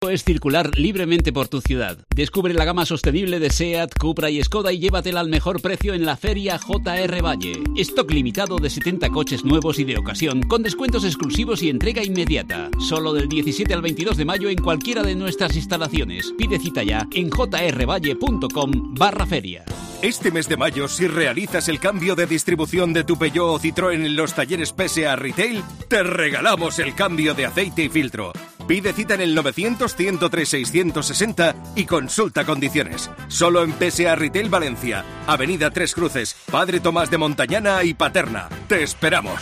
es circular libremente por tu ciudad. Descubre la gama sostenible de SEAT, Cupra y Skoda y llévatela al mejor precio en la Feria JR Valle. Stock limitado de 70 coches nuevos y de ocasión, con descuentos exclusivos y entrega inmediata. Solo del 17 al 22 de mayo en cualquiera de nuestras instalaciones. Pide cita ya en jrvalle.com/feria. Este mes de mayo, si realizas el cambio de distribución de tu Peugeot o Citroën en los talleres PSA Retail, te regalamos el cambio de aceite y filtro. Pide cita en el 900-103-660 y consulta condiciones. Solo en PSA Retail Valencia, Avenida Tres Cruces, Padre Tomás de Montañana y Paterna. ¡Te esperamos!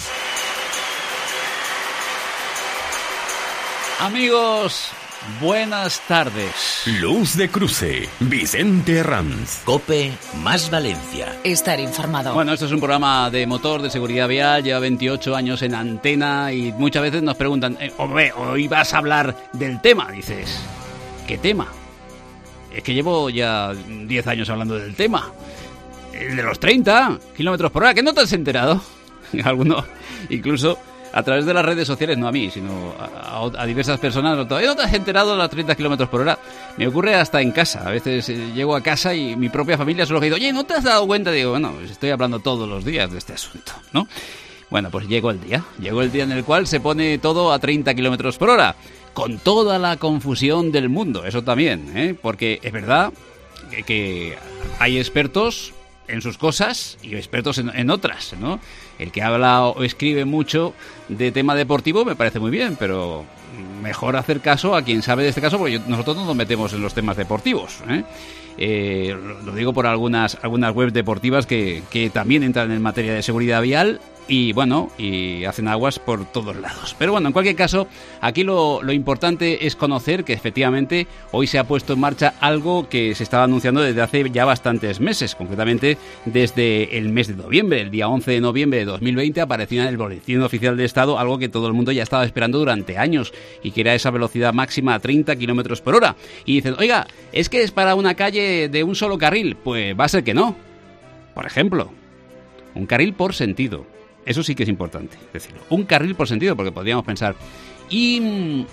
Amigos, buenas tardes. Luz de Cruce, Vicente Herranz. COPE más Valencia. Estar informado. Bueno, esto es un programa de motor, de seguridad vial, lleva 28 años en antena y muchas veces nos preguntan, hombre, hoy vas a hablar del tema. Dices, ¿qué tema? Es que llevo ya 10 años hablando del tema. El de los 30 kilómetros por hora, ¿que no te has enterado? Algunos, incluso a través de las redes sociales, no a mí, sino a diversas personas, todavía no te has enterado de los 30 kilómetros por hora. Me ocurre hasta en casa. A veces llego a casa y mi propia familia solo que dice, oye, ¿no te has dado cuenta? Digo, bueno, pues estoy hablando todos los días de este asunto, ¿no? Bueno, pues llegó el día en el cual se pone todo a 30 kilómetros por hora, con toda la confusión del mundo, eso también, porque es verdad que hay expertos en sus cosas y expertos en otras, ¿no? El que habla o escribe mucho de tema deportivo me parece muy bien, pero mejor hacer caso a quien sabe de este caso, porque nosotros no nos metemos en los temas deportivos, lo digo por algunas webs deportivas que también entran en materia de seguridad vial y bueno, y hacen aguas por todos lados. Pero bueno, en cualquier caso, aquí lo importante es conocer que efectivamente hoy se ha puesto en marcha algo que se estaba anunciando desde hace ya bastantes meses, concretamente desde el mes de noviembre. El día 11 de noviembre de 2020 apareció en el Boletín Oficial de Estado algo que todo el mundo ya estaba esperando durante años y que era esa velocidad máxima a 30 kilómetros por hora. Y dicen, oiga, ¿es que es para una calle de un solo carril? Pues va a ser que no. Por ejemplo, un carril por sentido. Eso sí que es importante decirlo. Un carril por sentido, porque podríamos pensar, y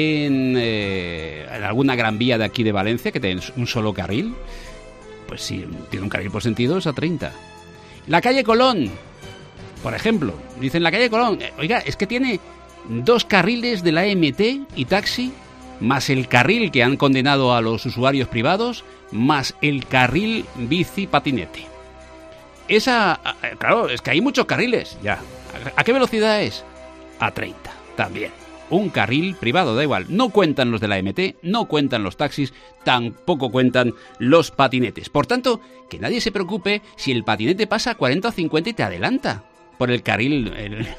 en alguna gran vía de aquí de Valencia que tiene un solo carril, pues sí, tiene un carril por sentido, es a 30. La calle Colón, por ejemplo, dicen la calle Colón, oiga, es que tiene 2 carriles de la AMT y taxi, más el carril que han condenado a los usuarios privados, más el carril bici-patinete. Esa, claro, es que hay muchos carriles, ya. ¿A qué velocidad es? A 30, también. Un carril privado, da igual. No cuentan los de la AMT, no cuentan los taxis, tampoco cuentan los patinetes. Por tanto, que nadie se preocupe si el patinete pasa a 40 o 50 y te adelanta por el carril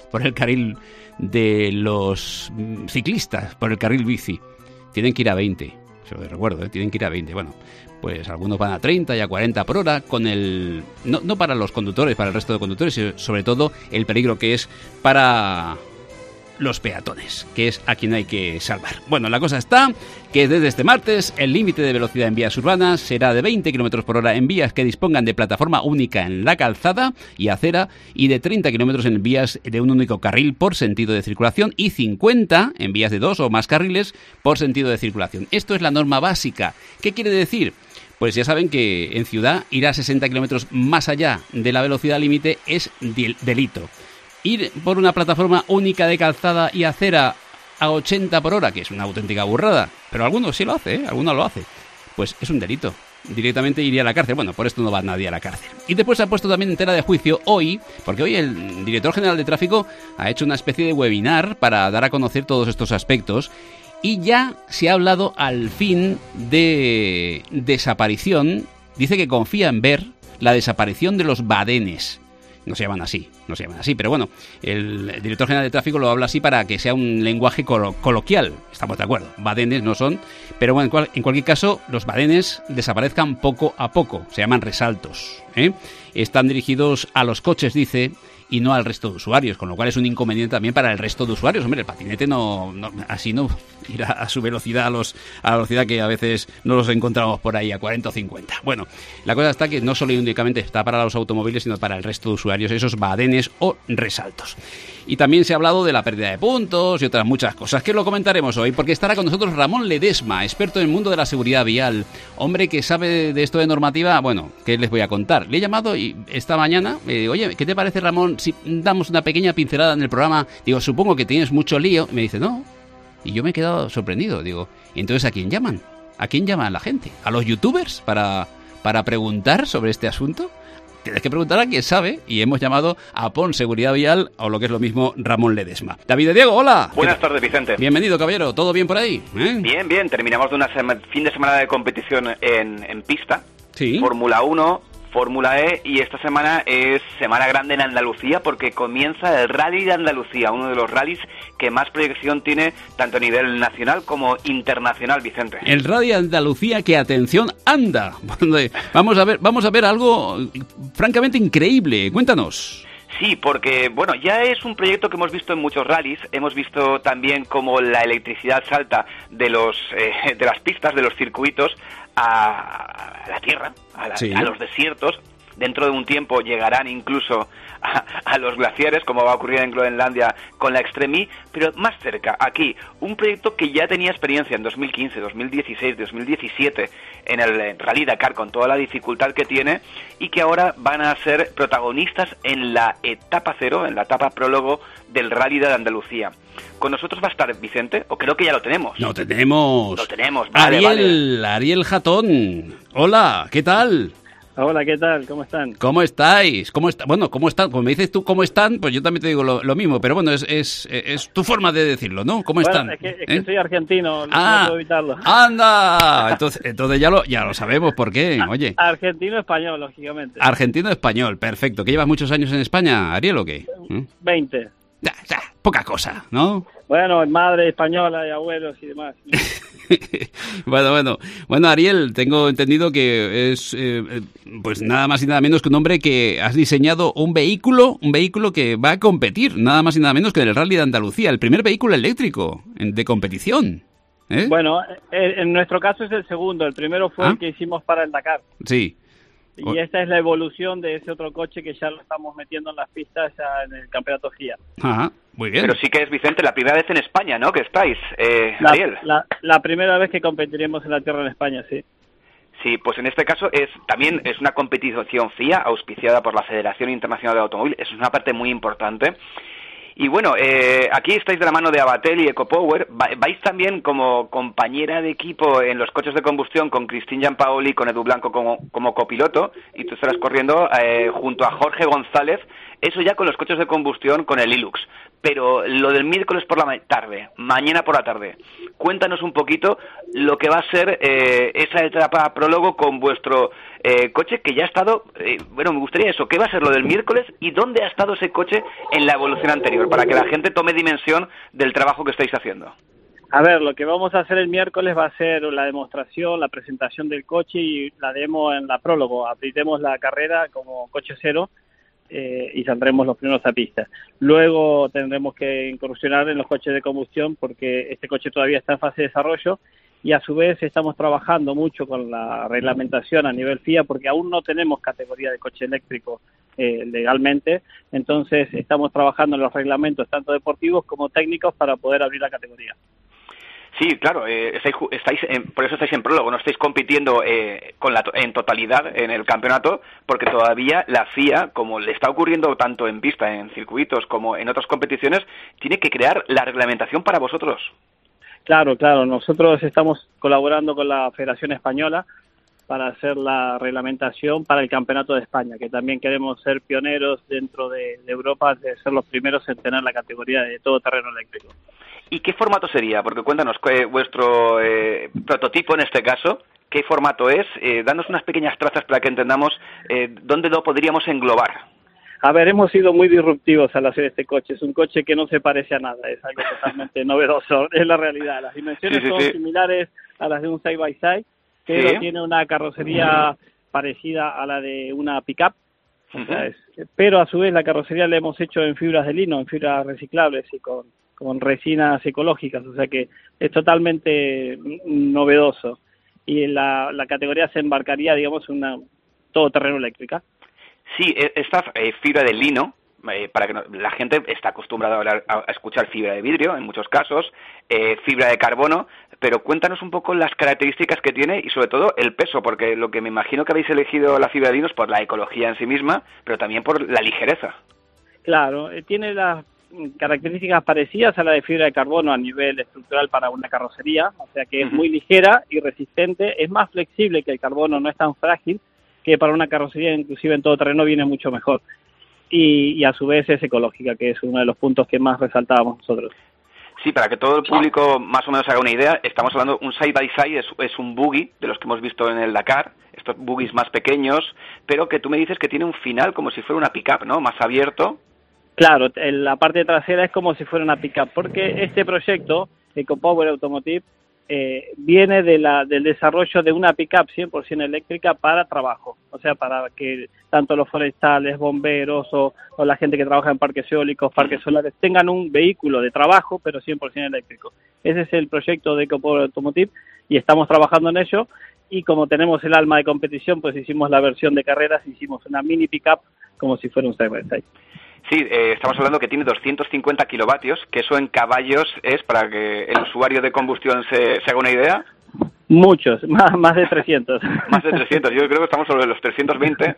de los ciclistas, por el carril bici. Tienen que ir a 20, se lo recuerdo, tienen que ir a 20, bueno. Pues algunos van a 30 y a 40 por hora con el... No para los conductores, para el resto de conductores, sino sobre todo el peligro que es para los peatones, que es a quien hay que salvar. Bueno, la cosa está que desde este martes el límite de velocidad en vías urbanas será de 20 km por hora en vías que dispongan de plataforma única en la calzada y acera y de 30 km en vías de un único carril por sentido de circulación y 50 en vías de 2 o más carriles por sentido de circulación. Esto es la norma básica. ¿Qué quiere decir? Pues ya saben que en ciudad ir a 60 kilómetros más allá de la velocidad límite es delito. Ir por una plataforma única de calzada y acera a 80 por hora, que es una auténtica burrada, pero algunos sí lo hace, algunos lo hace, pues es un delito. Directamente iría a la cárcel. Bueno, por esto no va nadie a la cárcel. Y después se ha puesto también en tela de juicio hoy, porque hoy el director general de tráfico ha hecho una especie de webinar para dar a conocer todos estos aspectos. Y ya se ha hablado al fin de desaparición. Dice que confía en ver la desaparición de los badenes. No se llaman así, pero bueno, el director general de tráfico lo habla así para que sea un lenguaje coloquial. Estamos de acuerdo, badenes no son, pero bueno, en cualquier caso, los badenes desaparezcan poco a poco, se llaman resaltos, Están dirigidos a los coches, dice, y no al resto de usuarios, con lo cual es un inconveniente también para el resto de usuarios. Hombre, el patinete no así no ir a su velocidad, a la velocidad que a veces no los encontramos por ahí a 40 o 50. Bueno, la cosa está que no solo y únicamente está para los automóviles, sino para el resto de usuarios, esos badenes o resaltos. Y también se ha hablado de la pérdida de puntos y otras muchas cosas que lo comentaremos hoy, porque estará con nosotros Ramón Ledesma, experto en el mundo de la seguridad vial, hombre que sabe de esto de normativa. Bueno, ¿qué les voy a contar? Le he llamado y esta mañana, oye, ¿qué te parece, Ramón, si damos una pequeña pincelada en el programa? Digo, supongo que tienes mucho lío. Me dice, no. Y yo me he quedado sorprendido. Digo, entonces ¿a quién llaman? ¿A quién llama la gente? ¿A los youtubers para preguntar sobre este asunto? Tienes que preguntar a quien sabe, y hemos llamado a PON Seguridad Vial, o lo que es lo mismo, Ramón Ledesma. David de Diego, hola. Buenas tardes, Vicente. Bienvenido, caballero. ¿Todo bien por ahí? Bien. Terminamos de una fin de semana de competición en pista. Sí. Fórmula 1, Fórmula E, y esta semana es semana grande en Andalucía porque comienza el Rally de Andalucía, uno de los rallies que más proyección tiene tanto a nivel nacional como internacional, Vicente. El Rally de Andalucía, que atención, anda. Vamos a ver algo francamente increíble. Cuéntanos. Sí, porque, bueno, ya es un proyecto que hemos visto en muchos rallies. Hemos visto también cómo la electricidad salta de las pistas, de los circuitos, a la tierra, a los desiertos. Dentro de un tiempo llegarán incluso a los glaciares, como va a ocurrir en Groenlandia con la Extreme E, pero más cerca, aquí, un proyecto que ya tenía experiencia en 2015, 2016, 2017 en el Rally Dakar, con toda la dificultad que tiene, y que ahora van a ser protagonistas en la etapa cero, en la etapa prólogo del Rally de Andalucía. ¿Con nosotros va a estar Vicente? ¿O creo que ya lo tenemos? Lo tenemos. Vale, Ariel Jatón. Hola, ¿qué tal? Hola, ¿qué tal? ¿Cómo están? ¿Cómo estáis? ¿Cómo están? Como me dices tú cómo están, pues yo también te digo lo mismo, pero bueno, es tu forma de decirlo, ¿no? ¿Cómo están? Es que soy argentino, no puedo evitarlo. ¡Anda! Entonces ya lo sabemos por qué, oye. Argentino-español, lógicamente. Argentino-español, perfecto. ¿Que llevas muchos años en España, Ariel, o qué? 20. Poca cosa, ¿no? Bueno, madre española y abuelos y demás. Bueno, Ariel, tengo entendido que es pues nada más y nada menos que un hombre que has diseñado un vehículo que va a competir, nada más y nada menos que en el Rally de Andalucía, el primer vehículo eléctrico de competición. Bueno, en nuestro caso es el segundo, el primero fue el que hicimos para el Dakar. Sí. Y esta es la evolución de ese otro coche que ya lo estamos metiendo en las pistas ya en el campeonato FIA. Ajá, muy bien. Pero sí que es, Vicente, la primera vez en España, ¿no?, que estáis, Ariel. La primera vez que competiremos en la tierra en España, sí. Sí, pues en este caso también es una competición FIA auspiciada por la Federación Internacional de Automóvil. Eso es una parte muy importante. Y bueno, aquí estáis de la mano de Avatel y EcoPower. Vais también como compañera de equipo en los coches de combustión con Cristín Giampaoli, con Edu Blanco como copiloto, y tú estarás corriendo junto a Jorge González, eso ya con los coches de combustión con el Hilux. Pero lo del miércoles por la tarde, mañana por la tarde, cuéntanos un poquito lo que va a ser esa etapa prólogo con vuestro coche que ya ha estado, me gustaría eso, ¿qué va a ser lo del miércoles y dónde ha estado ese coche en la evolución anterior? Para que la gente tome dimensión del trabajo que estáis haciendo. A ver, lo que vamos a hacer el miércoles va a ser la demostración, la presentación del coche y la demo en la prólogo. Abriremos la carrera como coche cero y saldremos los primeros a pista. Luego tendremos que incursionar en los coches de combustión porque este coche todavía está en fase de desarrollo y a su vez estamos trabajando mucho con la reglamentación a nivel FIA porque aún no tenemos categoría de coche eléctrico legalmente, entonces estamos trabajando en los reglamentos tanto deportivos como técnicos para poder abrir la categoría. Sí, claro, por eso estáis en prólogo, no estáis compitiendo en totalidad en el campeonato, porque todavía la FIA, como le está ocurriendo tanto en pista, en circuitos, como en otras competiciones, tiene que crear la reglamentación para vosotros. Claro, nosotros estamos colaborando con la Federación Española para hacer la reglamentación para el Campeonato de España, que también queremos ser pioneros dentro de Europa, de ser los primeros en tener la categoría de todoterreno eléctrico. ¿Y qué formato sería? Porque cuéntanos, vuestro prototipo en este caso, ¿qué formato es? Danos unas pequeñas trazas para que entendamos dónde lo podríamos englobar. A ver, hemos sido muy disruptivos al hacer este coche. Es un coche que no se parece a nada, es algo totalmente novedoso, es la realidad. Las dimensiones son similares a las de un side-by-side, pero tiene una carrocería parecida a la de una pick-up. O sea, pero a su vez la carrocería la hemos hecho en fibras de lino, en fibras reciclables y con resinas ecológicas, o sea que es totalmente novedoso. Y la categoría se embarcaría, digamos, en una todoterreno eléctrica. Sí, esta fibra de lino para que la gente está acostumbrada a escuchar fibra de vidrio, en muchos casos, fibra de carbono, pero cuéntanos un poco las características que tiene y sobre todo el peso, porque lo que me imagino que habéis elegido la fibra de lino es por la ecología en sí misma, pero también por la ligereza. Claro, tiene las características parecidas a la de fibra de carbono a nivel estructural para una carrocería, o sea que es muy ligera y resistente, es más flexible que el carbono, no es tan frágil, que para una carrocería inclusive en todo terreno viene mucho mejor. Y a su vez es ecológica, que es uno de los puntos que más resaltábamos nosotros. Sí, para que todo el público más o menos haga una idea, estamos hablando, un side-by-side es un buggy de los que hemos visto en el Dakar, estos buggies más pequeños, pero que tú me dices que tiene un final como si fuera una pick-up, ¿no? Más abierto. Claro, la parte trasera es como si fuera una pick-up, porque este proyecto, EcoPower Automotive, viene del desarrollo de una pick-up 100% eléctrica para trabajo, o sea, para que tanto los forestales, bomberos o la gente que trabaja en parques eólicos, parques solares, tengan un vehículo de trabajo, pero 100% eléctrico. Ese es el proyecto de EcoPower Automotive y estamos trabajando en ello, y como tenemos el alma de competición, pues hicimos la versión de carreras, hicimos una mini pick-up como si fuera un side-by-side. Sí, estamos hablando que tiene 250 kilovatios, que eso en caballos es, para que el usuario de combustión se haga una idea. Muchos, más de 300. Más de 300, yo creo que estamos sobre los 320,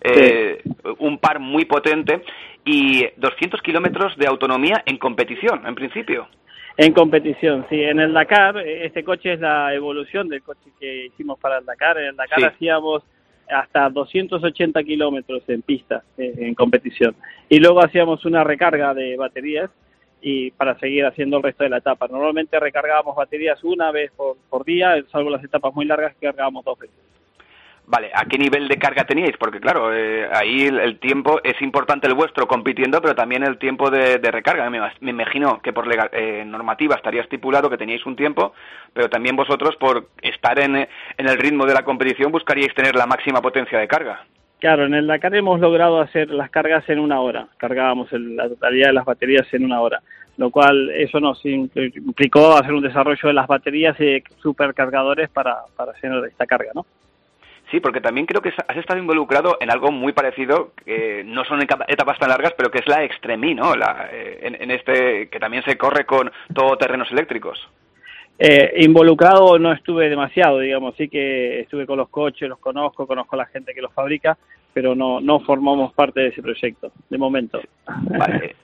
un par muy potente y 200 kilómetros de autonomía en competición, en principio. En competición, sí. En el Dakar, este coche es la evolución del coche que hicimos para el Dakar. En el Dakar hacíamos hasta 280 kilómetros en pista, en competición. Y luego hacíamos una recarga de baterías y para seguir haciendo el resto de la etapa. Normalmente recargábamos baterías una vez por día, salvo las etapas muy largas que cargábamos 2 veces. Vale, ¿a qué nivel de carga teníais? Porque claro, ahí el tiempo es importante el vuestro compitiendo, pero también el tiempo de recarga. Me imagino que por normativa estaría estipulado que teníais un tiempo, pero también vosotros, por estar en el ritmo de la competición, buscaríais tener la máxima potencia de carga. Claro, en el Dakar hemos logrado hacer las cargas en 1 hora. Cargábamos la totalidad de las baterías en 1 hora, lo cual eso nos implicó hacer un desarrollo de las baterías y de supercargadores para hacer esta carga, ¿no? Sí, porque también creo que has estado involucrado en algo muy parecido, que no son etapas tan largas, pero que es la Extreme, ¿no? En este, que también se corre con todoterrenos eléctricos. Involucrado no estuve demasiado, digamos, sí que estuve con los coches, los conozco a la gente que los fabrica, pero no formamos parte de ese proyecto, de momento. Vale.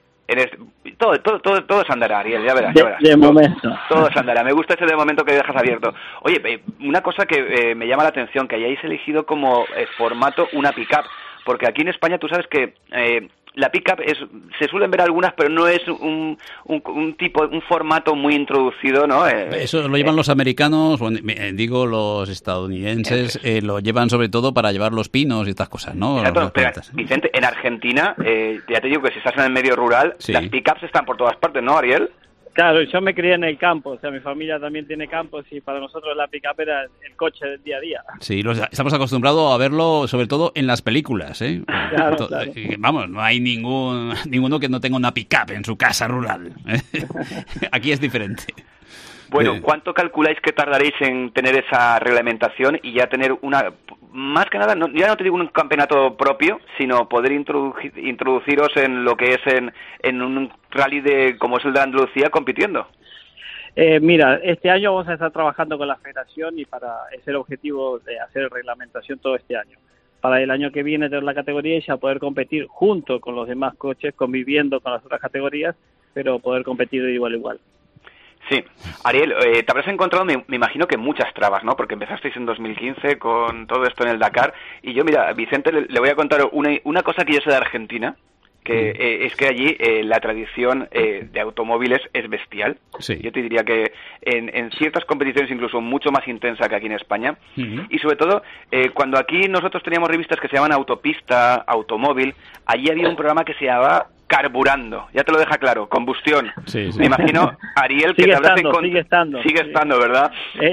Todo se andará, Ariel, ya verás. De momento. Todo se andará. Me gusta ese de momento que dejas abierto. Oye, una cosa que me llama la atención, que hayáis elegido como formato una pick-up, porque aquí en España tú sabes que la pick-up se suelen ver algunas, pero no es un formato muy introducido, ¿no? Eso lo llevan los americanos, los estadounidenses, lo llevan sobre todo para llevar los pinos y estas cosas, ¿no? Exacto, pero, Vicente, en Argentina, ya te digo que si estás en el medio rural, las pick-ups están por todas partes, ¿no, Ariel? Claro, yo me crié en el campo, o sea, mi familia también tiene campos y para nosotros la pick-up era el coche del día a día. Sí, estamos acostumbrados a verlo sobre todo en las películas, ¿eh? Claro, claro. Vamos, no hay ninguno que no tenga una pick-up en su casa rural. Aquí es diferente. Bueno, ¿cuánto calculáis que tardaréis en tener esa reglamentación y ya tener más que nada, ya no te digo un campeonato propio, sino poder introduciros en lo que es en un rally como es el de Andalucía compitiendo? Mira, este año vamos a estar trabajando con la federación y es el objetivo de hacer reglamentación todo este año. Para el año que viene tener la categoría y ya poder competir junto con los demás coches, conviviendo con las otras categorías, pero poder competir de igual a igual. Sí. Ariel, te habrás encontrado, me imagino que muchas trabas, ¿no? Porque empezasteis en 2015 con todo esto en el Dakar. Y yo, mira, Vicente, le voy a contar una cosa que yo sé de Argentina, que es que allí la tradición de automóviles es bestial. Sí. Yo te diría que en ciertas competiciones incluso mucho más intensa que aquí en España. Y sobre todo, cuando aquí nosotros teníamos revistas que se llaman Autopista, Automóvil, allí había un programa que se llamaba Carburando, ya te lo deja claro, combustión. Sí. Me imagino, Ariel, que sigue te habrás estando. Sigue estando, ¿verdad? Te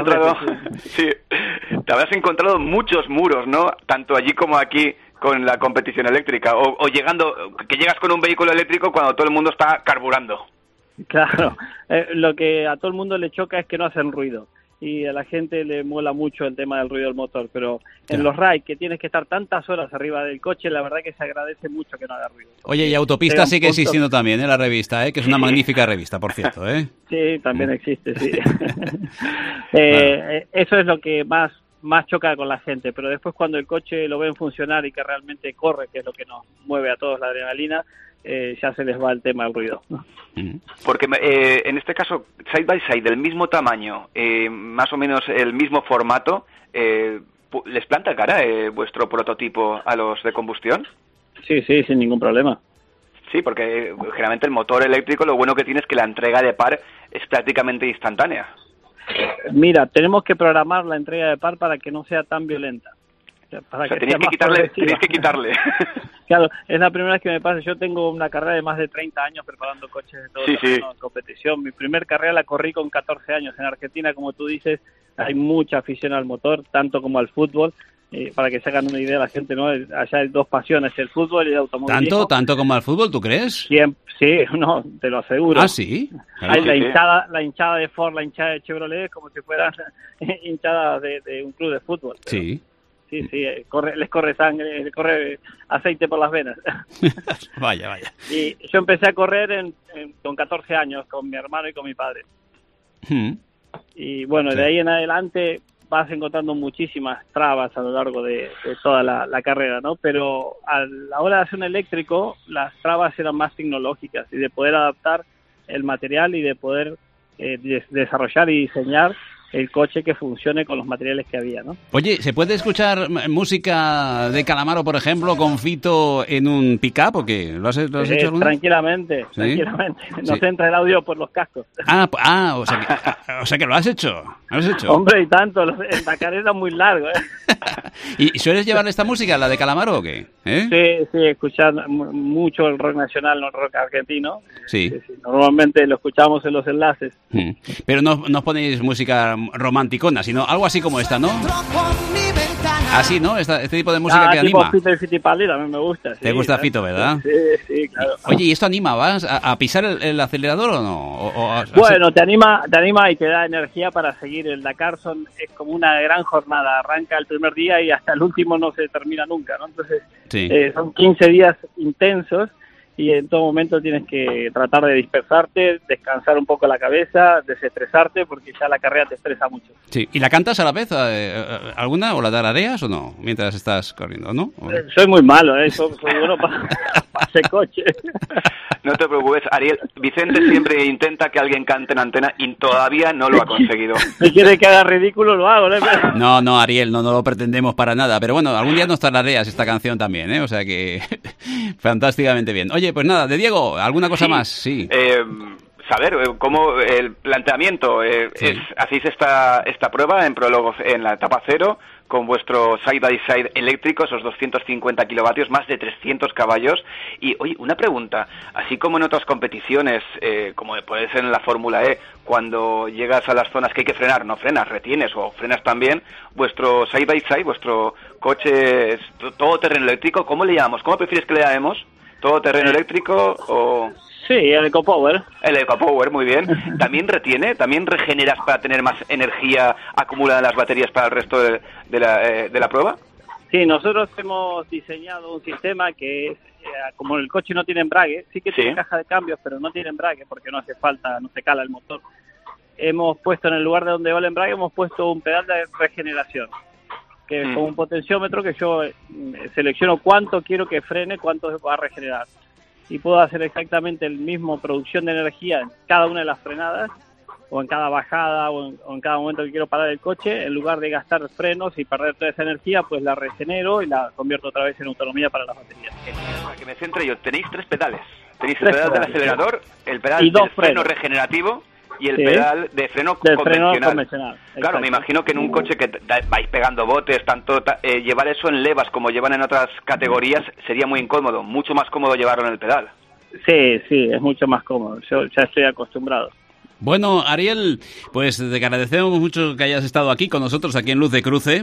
habrás encontrado muchos muros, ¿no? Tanto allí como aquí con la competición eléctrica, o que llegas con un vehículo eléctrico cuando todo el mundo está carburando. Claro, lo que a todo el mundo le choca es que no hacen ruido. y a la gente le mola mucho el tema del ruido del motor, pero Claro. en los raids que tienes que estar tantas horas arriba del coche, la verdad que se agradece mucho que no haga ruido. Oye, y Autopista Llega un sigue punto- existiendo también, la revista, que es una magnífica revista, por cierto, Sí, también existe, sí. Bueno. Eso es lo que más choca con la gente, pero después cuando el coche lo ven funcionar y que realmente corre, que es lo que nos mueve a todos la adrenalina, ya se les va el tema del ruido. Porque en este caso, side by side, del mismo tamaño, más o menos el mismo formato, ¿les planta cara vuestro prototipo a los de combustión? Sí, sin ningún problema. Sí, porque generalmente el motor eléctrico lo bueno que tiene es que la entrega de par es prácticamente instantánea. Mira, tenemos que programar la entrega de par para que no sea tan violenta. Para O sea, que sea más progresiva. tenéis que quitarle. Claro, es la primera vez que me pasa. Yo tengo una carrera de más de 30 años preparando coches de todo Sí, terreno en competición. Mi primer carrera la corrí con 14 años. En Argentina, como tú dices, hay mucha afición al motor, tanto como al fútbol. Para que se hagan una idea la gente, ¿no? Allá hay dos pasiones, el fútbol y el automovilismo. ¿Tanto como al fútbol, tú crees? Sí, no, te lo aseguro. Ah, sí. Hay Claro. la hinchada de Ford, la hinchada de Chevrolet, como si fueran hinchadas de un club de fútbol. Sí. Sí, les corre sangre, les corre aceite por las venas. Vaya. Y yo empecé a correr con 14 años, con mi hermano y con mi padre. Y bueno, Sí. de ahí en adelante vas encontrando muchísimas trabas a lo largo de toda la carrera, ¿no? Pero a la hora de hacer un eléctrico, las trabas eran más tecnológicas y de poder adaptar el material y de poder desarrollar y diseñar el coche que funcione con los materiales que había, ¿no? Oye, ¿se puede escuchar música de Calamaro, por ejemplo, con Fito en un pick-up o qué? ¿Lo has hecho alguna vez? Tranquilamente. Nos Sí. entra el audio por los cascos. O sea que lo has hecho. ¿Lo has hecho? Hombre, y tanto, el Dakar era muy largo, ¿eh? ¿Y sueles llevar esta música, la de Calamaro o qué? Sí, escuchar mucho el rock nacional, el rock argentino. Sí. Normalmente lo escuchamos en los enlaces. Pero no ponéis música romanticona, sino algo así como esta, ¿no? Así, ¿no? Este tipo de música que tipo anima. Fito y Fitipaldi también me gusta. ¿Te gusta Fito, verdad? Sí, claro. Oye, ¿y esto anima? ¿Vas a pisar el acelerador o no? Bueno, te anima y te da energía para seguir. El Dakar es como una gran jornada. Arranca el primer día y hasta el último no se termina nunca, ¿no? Entonces, Sí. son 15 días intensos y en todo momento tienes que tratar de dispersarte, descansar un poco la cabeza, desestresarte, porque ya la carrera te estresa mucho. Sí. ¿Y la cantas a la vez alguna o la tarareas o no? Mientras estás corriendo, ¿no? Soy muy malo, soy bueno para ese coche. No te preocupes, Ariel. Vicente siempre intenta que alguien cante en antena y todavía no lo ha conseguido. Si quieres que haga ridículo, lo hago, ¿no? No, Ariel, no lo pretendemos para nada. Pero bueno, algún día nos tarareas esta canción también, ¿eh? O sea que fantásticamente bien. Oye, pues nada, de Diego, ¿alguna cosa más? Sí. Saber cómo el planteamiento hacéis esta prueba en prólogos en la etapa 0 con vuestro side by side eléctrico, esos 250 kilovatios, más de 300 caballos. Y oye, una pregunta, así como en otras competiciones, como puede ser en la Fórmula E, cuando llegas a las zonas que hay que frenar, no frenas, retienes o frenas también, vuestro side by side, vuestro coche es todoterreno eléctrico, ¿cómo le llamamos? ¿Cómo prefieres que le llamemos? ¿Todoterreno eléctrico o...? Sí, el EcoPower. El EcoPower, muy bien. ¿También retiene? ¿También regeneras para tener más energía acumulada en las baterías para el resto de la prueba? Sí, nosotros hemos diseñado un sistema que es, como el coche no tiene embrague, sí que tiene caja de cambios, pero no tiene embrague porque no hace falta, no se cala el motor. Hemos puesto en el lugar de donde va el embrague, hemos puesto un pedal de regeneración, que es como un potenciómetro que yo selecciono cuánto quiero que frene, cuánto va a regenerar. Y puedo hacer exactamente el mismo producción de energía en cada una de las frenadas, o en cada bajada, o en cada momento que quiero parar el coche. En lugar de gastar frenos y perder toda esa energía, pues la regenero y la convierto otra vez en autonomía para las baterías. Para que me centre yo, tenéis 3 pedales. Tenéis el pedal del acelerador, el pedal y del freno regenerativo y el pedal de freno convencional. Claro, me imagino que en un coche que vais pegando botes, llevar eso en levas como llevan en otras categorías sería muy incómodo, mucho más cómodo llevarlo en el pedal. Sí, es mucho más cómodo, yo ya estoy acostumbrado. Bueno, Ariel, pues te agradecemos mucho que hayas estado aquí con nosotros, aquí en Luz de Cruce,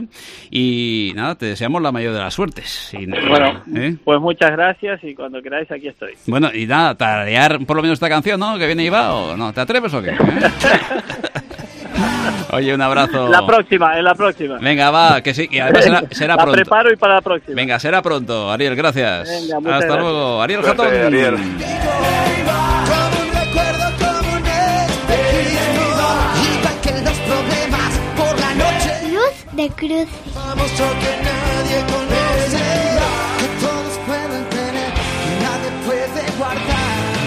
y nada, te deseamos la mayor de las suertes. Bueno, pues muchas gracias y cuando queráis aquí estoy. Bueno, y nada, tararear por lo menos esta canción, ¿no? Que viene y va, ¿o no? ¿Te atreves o qué? Oye, un abrazo. En la próxima. Venga, va, que sí, que además será la pronto. preparo y para la próxima. Venga, será pronto, Ariel, gracias. Venga, muchas Hasta gracias. luego, Ariel Suerte, Jatón. Ariel. Como un recuerdo, como un espejismo. Igual que los problemas por la noche. Luz de cruce. Monstruo que nadie conoce. Que todos pueden tener, que nadie puede guardar.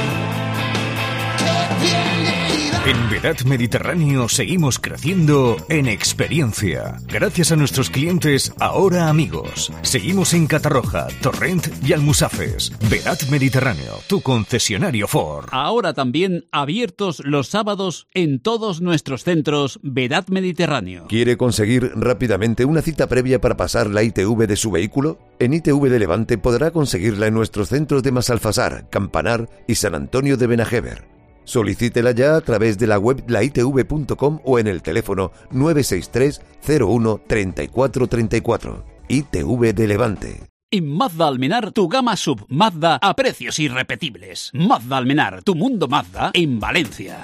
Que viene y va. En Vedad Mediterráneo seguimos creciendo en experiencia. Gracias a nuestros clientes, ahora amigos. Seguimos en Catarroja, Torrent y Almusafes. Vedad Mediterráneo, tu concesionario Ford. Ahora también abiertos los sábados en todos nuestros centros Vedad Mediterráneo. ¿Quiere conseguir rápidamente una cita previa para pasar la ITV de su vehículo? En ITV de Levante podrá conseguirla en nuestros centros de Masalfasar, Campanar y San Antonio de Benajever. Solicítela ya a través de la web laitv.com o en el teléfono 963 01 34 34. ITV de Levante. En Mazda Almenar, tu gama sub Mazda a precios irrepetibles. Mazda Almenar, tu mundo Mazda en Valencia.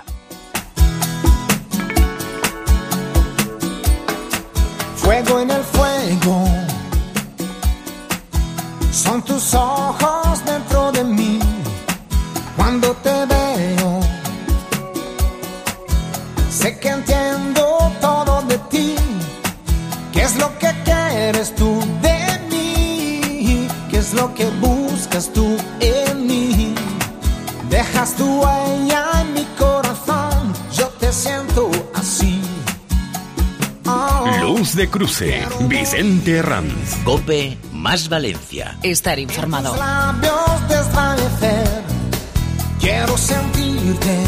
Fuego en el fuego. Son tus ojos dentro de mí. Cuando te veo, sé que entiendo todo de ti. ¿Qué es lo que quieres tú de mí? ¿Qué es lo que buscas tú en mí? Dejas tu huella en mi corazón. Yo te siento así. Luz de cruce, Vicente Ranz. Cope más Valencia. Estar informado. Tus labios desvanecer. Quiero sentirte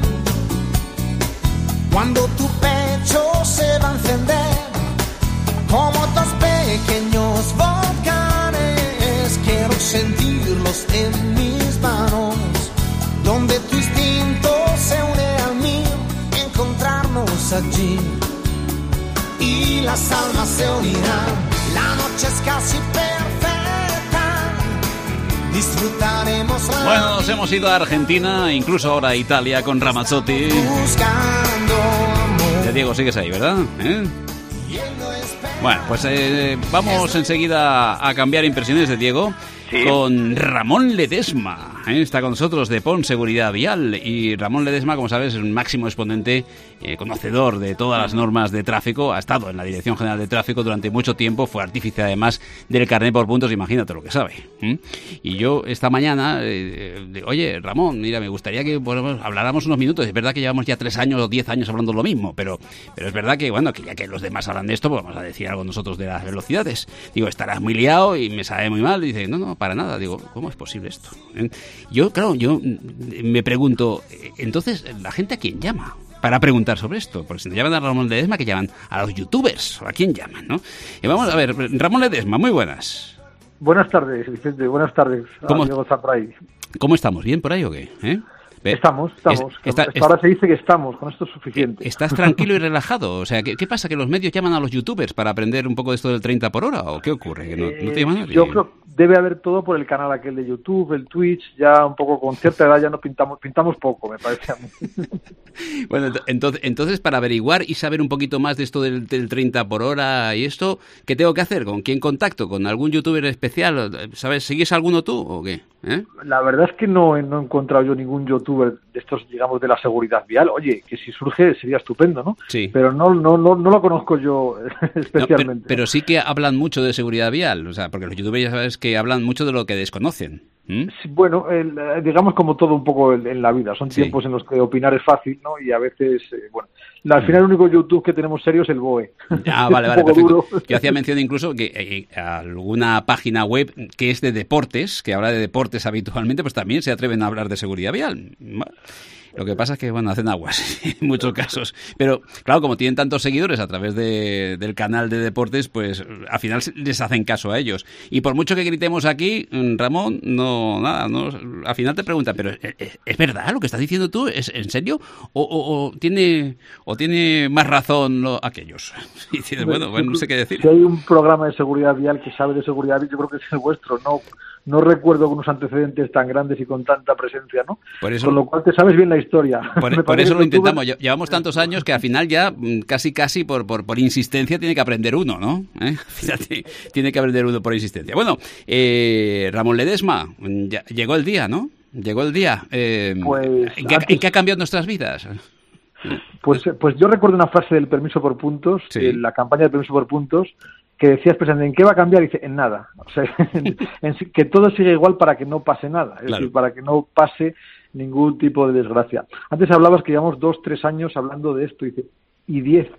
cuando tu pecho se va a encender como dos pequeños volcanes. Quiero sentirlos en mis manos, donde tu instinto se une al mío, encontrarnos allí y las almas se unirán. La noche es casi perfecta. Disfrutaremos la Bueno, nos hemos ido a Argentina, incluso ahora a Italia con Ramazzotti. buscando amor. Ya Diego, sigues ahí, ¿verdad? Bueno, pues vamos enseguida a cambiar impresiones de Diego. Sí. Con Ramón Ledesma. Está con nosotros de PON Seguridad Vial. Y Ramón Ledesma, como sabes, es un máximo exponente, conocedor de todas las normas de tráfico. Ha estado en la Dirección General de Tráfico durante mucho tiempo. Fue artífice, además, del carnet por puntos. Imagínate lo que sabe. Y yo esta mañana, oye, Ramón, mira, me gustaría que habláramos unos minutos. Es verdad que llevamos ya 3 años o 10 años hablando lo mismo. Pero es verdad que, bueno, que ya que los demás hablan de esto, pues vamos a decir algo nosotros de las velocidades. Digo, estarás muy liado y me sabe muy mal. Y dice, no, para nada. Digo, ¿cómo es posible esto? Yo me pregunto, entonces, ¿la gente a quién llama para preguntar sobre esto? Porque si no llaman a Ramón Ledesma, que llaman a los youtubers, ¿o a quién llaman, no? Y vamos a ver, Ramón Ledesma, muy buenas. Buenas tardes, Vicente, buenas tardes. Diego Zapray. ¿Cómo estamos? ¿Bien por ahí o qué? Estamos. Ahora se dice que estamos, con esto es suficiente. ¿Estás tranquilo y relajado? O sea, ¿qué pasa? ¿Que los medios llaman a los youtubers para aprender un poco de esto del 30 por hora? ¿O qué ocurre? ¿Que no te llama nadie? Yo creo que debe haber todo por el canal aquel de YouTube, el Twitch, ya un poco con cierta edad ya no pintamos poco, me parece a mí. Bueno, entonces para averiguar y saber un poquito más de esto del 30 por hora y esto, ¿qué tengo que hacer? ¿Con quién contacto? ¿Con algún youtuber especial? ¿Sabes? ¿Sigues alguno tú o qué? La verdad es que no he encontrado yo ningún youtuber de estos, digamos, de la seguridad vial. Oye, que si surge sería estupendo, ¿no? Sí. Pero no lo conozco yo especialmente. Pero sí que hablan mucho de seguridad vial, o sea, porque los youtubers ya sabes que hablan mucho de lo que desconocen. Sí, bueno, digamos como todo un poco en la vida. Son tiempos en los que opinar es fácil, ¿no? Y a veces, al final el único YouTube que tenemos serio es el BOE. Ah, vale, perfecto. Yo hacía mención incluso que alguna página web que es de deportes, que habla de deportes habitualmente, pues también se atreven a hablar de seguridad vial. Lo que pasa es que, hacen aguas en muchos casos. Pero, claro, como tienen tantos seguidores a través del canal de deportes, pues al final les hacen caso a ellos. Y por mucho que gritemos aquí, Ramón, al final te preguntan, ¿pero es verdad lo que estás diciendo tú? ¿Es en serio? ¿O tiene más razón aquellos? Y dices, bueno, no sé qué decir. Si hay un programa de seguridad vial que sabe de seguridad vial, yo creo que es el vuestro, no recuerdo unos antecedentes tan grandes y con tanta presencia, ¿no? Por eso, con lo cual te sabes bien la historia. Por eso lo intentamos. Llevamos tantos años que al final ya casi por insistencia tiene que aprender uno, ¿no? Fíjate, tiene que aprender uno por insistencia. Bueno, Ramón Ledesma, ya llegó el día, ¿no? Llegó el día. ¿En qué ha cambiado nuestras vidas? Pues yo recuerdo una frase del permiso por puntos, la campaña del permiso por puntos, que decía expresamente, ¿en qué va a cambiar? Y dice, en nada. O sea, que todo siga igual para que no pase nada. Es decir, para que no pase ningún tipo de desgracia. Antes hablabas que llevamos 2-3 años hablando de esto, y dice, y 10.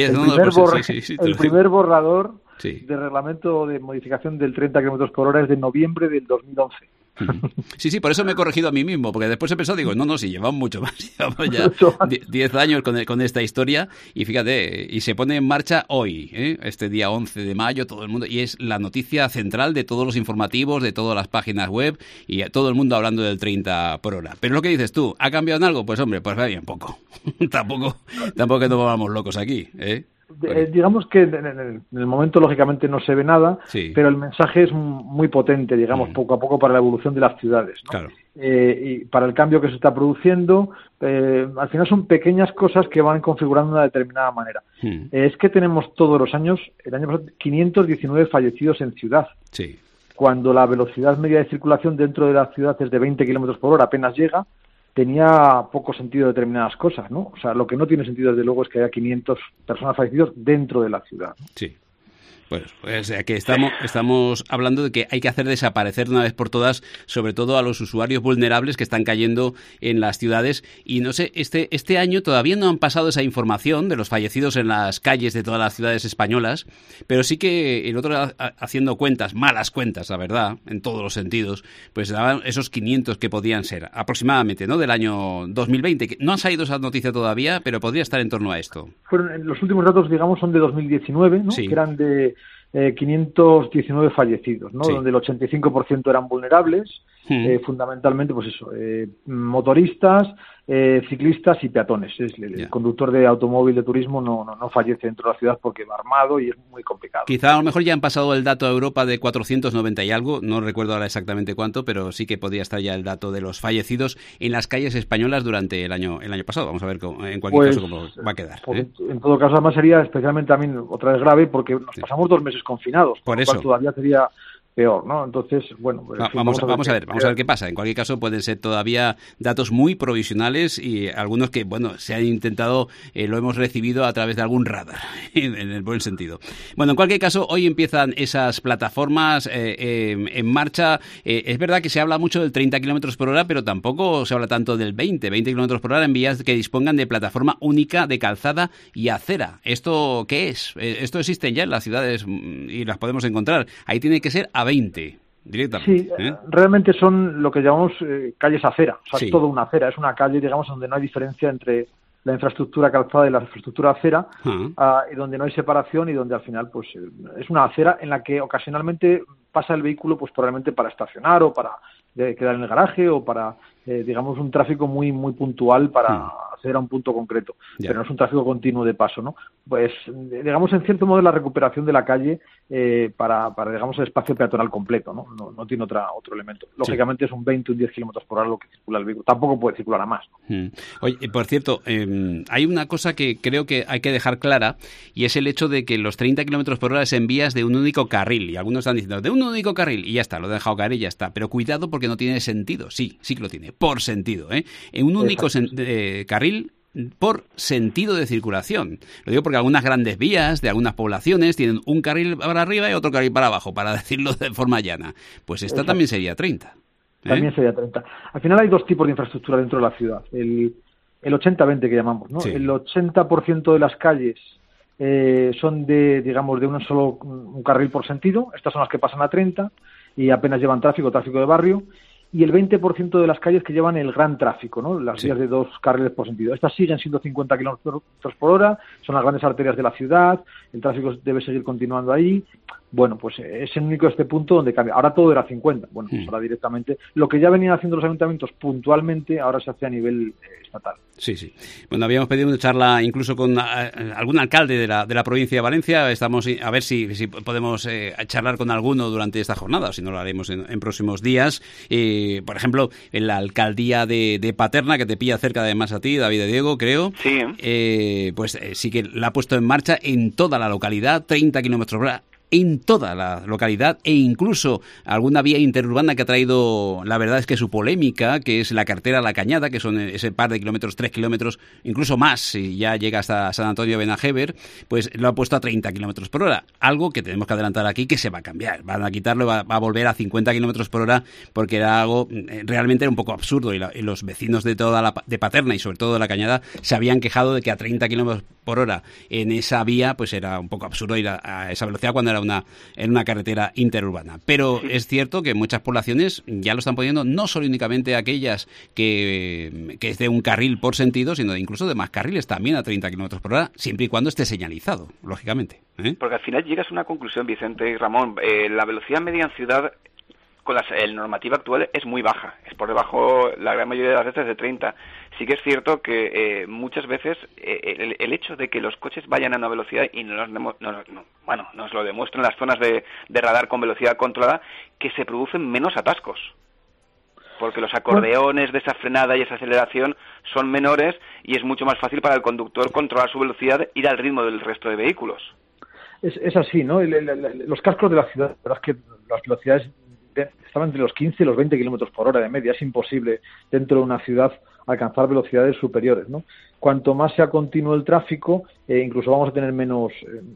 El primer borrador de reglamento de modificación del 30 km/h es de noviembre del 2011. Sí, por eso me he corregido a mí mismo, porque después he pensado, digo, no, sí, llevamos mucho más, llevamos ya 10 años con esta historia, y fíjate, y se pone en marcha hoy, este día 11 de mayo, todo el mundo, y es la noticia central de todos los informativos, de todas las páginas web, y todo el mundo hablando del 30 por hora. Pero lo que dices tú, ¿ha cambiado en algo? Pues hombre, pues va bien poco. tampoco que nos vamos locos aquí, digamos que en el momento lógicamente no se ve nada, pero el mensaje es muy potente, digamos, poco a poco para la evolución de las ciudades, ¿no? Claro. Y para el cambio que se está produciendo, al final son pequeñas cosas que van configurando de una determinada manera. Es que tenemos todos los años, el año pasado, 519 fallecidos en ciudad. Cuando la velocidad media de circulación dentro de la ciudad es de 20 km/h, apenas llega, tenía poco sentido determinadas cosas, ¿no? O sea, lo que no tiene sentido, desde luego, es que haya 500 personas fallecidas dentro de la ciudad. Sí. Pues que estamos hablando de que hay que hacer desaparecer de una vez por todas, sobre todo a los usuarios vulnerables que están cayendo en las ciudades. Y no sé, este año todavía no han pasado esa información de los fallecidos en las calles de todas las ciudades españolas, pero sí que el otro, haciendo cuentas, malas cuentas, la verdad, en todos los sentidos, pues daban esos 500 que podían ser aproximadamente, ¿no?, del año 2020. Que no ha salido esa noticia todavía, pero podría estar en torno a esto. Los últimos datos, digamos, son de 2019, ¿no? Que eran de 519 fallecidos, ¿no? Donde el 85% eran vulnerables, fundamentalmente, pues eso, motoristas, ciclistas y peatones. El conductor de automóvil de turismo no fallece dentro de la ciudad porque va armado y es muy complicado. Quizá a lo mejor ya han pasado el dato a Europa de 490 y algo, no recuerdo ahora exactamente cuánto, pero sí que podría estar ya el dato de los fallecidos en las calles españolas durante el año pasado. Vamos a ver en cualquier caso cómo va a quedar. En todo caso, además sería especialmente también otra vez grave porque nos pasamos 2 meses confinados, por lo cual todavía sería peor, ¿no? Entonces, bueno... Vamos a ver qué pasa. En cualquier caso, pueden ser todavía datos muy provisionales y algunos que, bueno, se han intentado, lo hemos recibido a través de algún radar, en el buen sentido. Bueno, en cualquier caso, hoy empiezan esas plataformas en marcha. Es verdad que se habla mucho del 30 km/h, pero tampoco se habla tanto del 20 km/h en vías que dispongan de plataforma única de calzada y acera. ¿Esto qué es? Esto existe ya en las ciudades y las podemos encontrar. Ahí tiene que ser a 20 directamente. Sí, realmente son lo que llamamos calles acera. O sea, es toda una acera. Es una calle, digamos, donde no hay diferencia entre la infraestructura calzada y la infraestructura acera, y donde no hay separación y donde al final pues es una acera en la que ocasionalmente pasa el vehículo pues probablemente para estacionar o para quedar en el garaje o para, digamos, un tráfico muy muy puntual para acceder a un punto concreto. Pero no es un tráfico continuo de paso, ¿no? Pues, digamos, en cierto modo la recuperación de la calle para digamos, el espacio peatonal completo, ¿no? No tiene otro elemento. Lógicamente es un 20 o un 10 km/h lo que circula el vehículo. Tampoco puede circular a más, ¿no? Oye, por cierto, hay una cosa que creo que hay que dejar clara, y es el hecho de que los 30 km/h es en vías de un único carril, y algunos están diciendo, de un único carril, y ya está, lo he dejado caer y ya está. Pero cuidado porque no tiene sentido. Sí que lo tiene, por sentido, en un único carril por sentido de circulación. Lo digo porque algunas grandes vías de algunas poblaciones tienen un carril para arriba y otro carril para abajo, para decirlo de forma llana. Pues esta también sería 30. También sería 30. Al final hay 2 tipos de infraestructura dentro de la ciudad. El 80-20 que llamamos, ¿no? El 80% de las calles son de un carril por sentido. Estas son las que pasan a 30 y apenas llevan tráfico de barrio. Y el 20% de las calles que llevan el gran tráfico, ¿no? Las vías de 2 carriles por sentido. Estas siguen siendo 50 km/h, son las grandes arterias de la ciudad, el tráfico debe seguir continuando ahí. bueno, pues es el único este punto donde cambia. Ahora todo era 50. Bueno, pues ahora directamente. Lo que ya venían haciendo los ayuntamientos puntualmente, ahora se hace a nivel estatal. Sí, sí. Bueno, habíamos pedido una charla incluso con algún alcalde de la provincia de Valencia. Estamos a ver si podemos charlar con alguno durante esta jornada, o si no lo haremos en próximos días. Por ejemplo, en la alcaldía de Paterna, que te pilla cerca además a ti, David de Diego, creo. Sí. Pues sí que la ha puesto en marcha en toda la localidad, 30 kilómetros por hora. En toda la localidad, e incluso alguna vía interurbana que ha traído, la verdad es que su polémica, que es la carretera La Cañada, que son ese par de kilómetros, 3 kilómetros, incluso más, si ya llega hasta San Antonio de Benajever, pues lo ha puesto a 30 kilómetros por hora. Algo que tenemos que adelantar aquí, que se va a cambiar. Van a quitarlo, va a volver a 50 kilómetros por hora, porque era algo, realmente era un poco absurdo, y los vecinos de de Paterna y sobre todo de La Cañada se habían quejado de que a 30 kilómetros por hora en esa vía, pues era un poco absurdo ir a esa velocidad cuando era en una carretera interurbana. Pero es cierto que muchas poblaciones ya lo están poniendo, no solo únicamente aquellas que es de un carril por sentido, sino incluso de más carriles también a 30 kilómetros por hora, siempre y cuando esté señalizado, lógicamente. Porque al final llegas a una conclusión, Vicente y Ramón. La velocidad media en ciudad con la normativa actual es muy baja, es por debajo la gran mayoría de las veces de 30. Sí que es cierto que muchas veces el hecho de que los coches vayan a una velocidad y nos lo demuestran las zonas de radar con velocidad controlada, que se producen menos atascos, porque los acordeones de esa frenada y esa aceleración son menores y es mucho más fácil para el conductor controlar su velocidad, ir al ritmo del resto de vehículos. Es así, ¿no? Los cascos de la ciudad, la verdad es que las velocidades estaban entre los 15 y los 20 kilómetros por hora de media. Es imposible dentro de una ciudad alcanzar velocidades superiores, ¿no? Cuanto más sea continuo el tráfico, incluso vamos a tener menos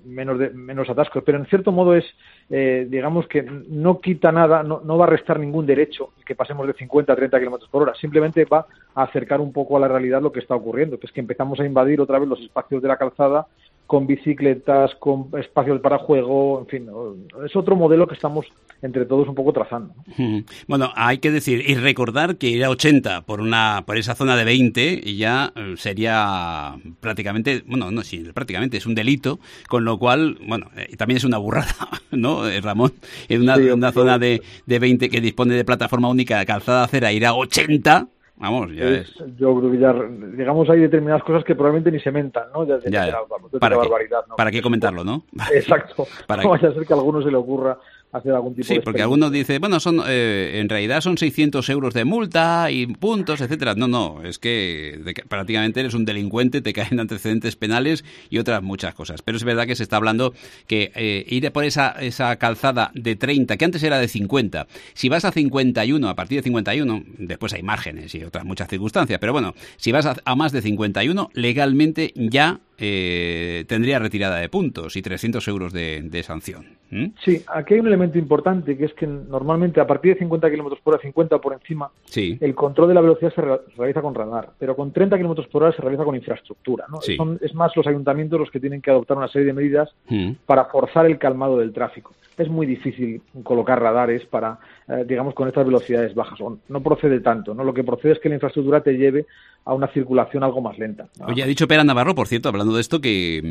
atascos. Pero en cierto modo digamos que no quita nada, no va a restar ningún derecho que pasemos de 50 a 30 kilómetros por hora. Simplemente va a acercar un poco a la realidad lo que está ocurriendo, que es que empezamos a invadir otra vez los espacios de la calzada con bicicletas, con espacios para juego, en fin, es otro modelo que estamos entre todos un poco trazando. Bueno, hay que decir y recordar que ir a 80 por esa zona de 20 y ya sería prácticamente, prácticamente es un delito, con lo cual, también es una burrada, ¿no, Ramón? En una zona de 20 que dispone de plataforma única de calzada acera, ir a 80... Vamos, ya es. Yo creo que ya, digamos, hay determinadas cosas que probablemente ni se mentan, ¿no? ¿Para qué? Barbaridad, ¿no? ¿Para qué comentarlo, no? Exacto. No vaya a ser que a alguno se le ocurra hacer algún tipo de... Sí, porque algunos dicen, en realidad son 600 euros de multa y puntos, etcétera. No, es que prácticamente eres un delincuente, te caen antecedentes penales y otras muchas cosas. Pero es verdad que se está hablando que ir por esa calzada de 30, que antes era de 50, si vas a 51, a partir de 51, después hay márgenes y otras muchas circunstancias, pero bueno, si vas a más de 51, legalmente ya tendría retirada de puntos y 300 euros de sanción. Sí, aquí hay un elemento importante, que es que normalmente a partir de 50 kilómetros por hora, 50 por encima, el control de la velocidad se realiza con radar, pero con 30 kilómetros por hora se realiza con infraestructura, ¿no? Sí. Es más los ayuntamientos los que tienen que adoptar una serie de medidas para forzar el calmado del tráfico. Es muy difícil colocar radares para, digamos, con estas velocidades bajas. No procede tanto, ¿no? Lo que procede es que la infraestructura te lleve a una circulación algo más lenta, ¿no? Oye, ha dicho Pera Navarro, por cierto, hablando de esto, que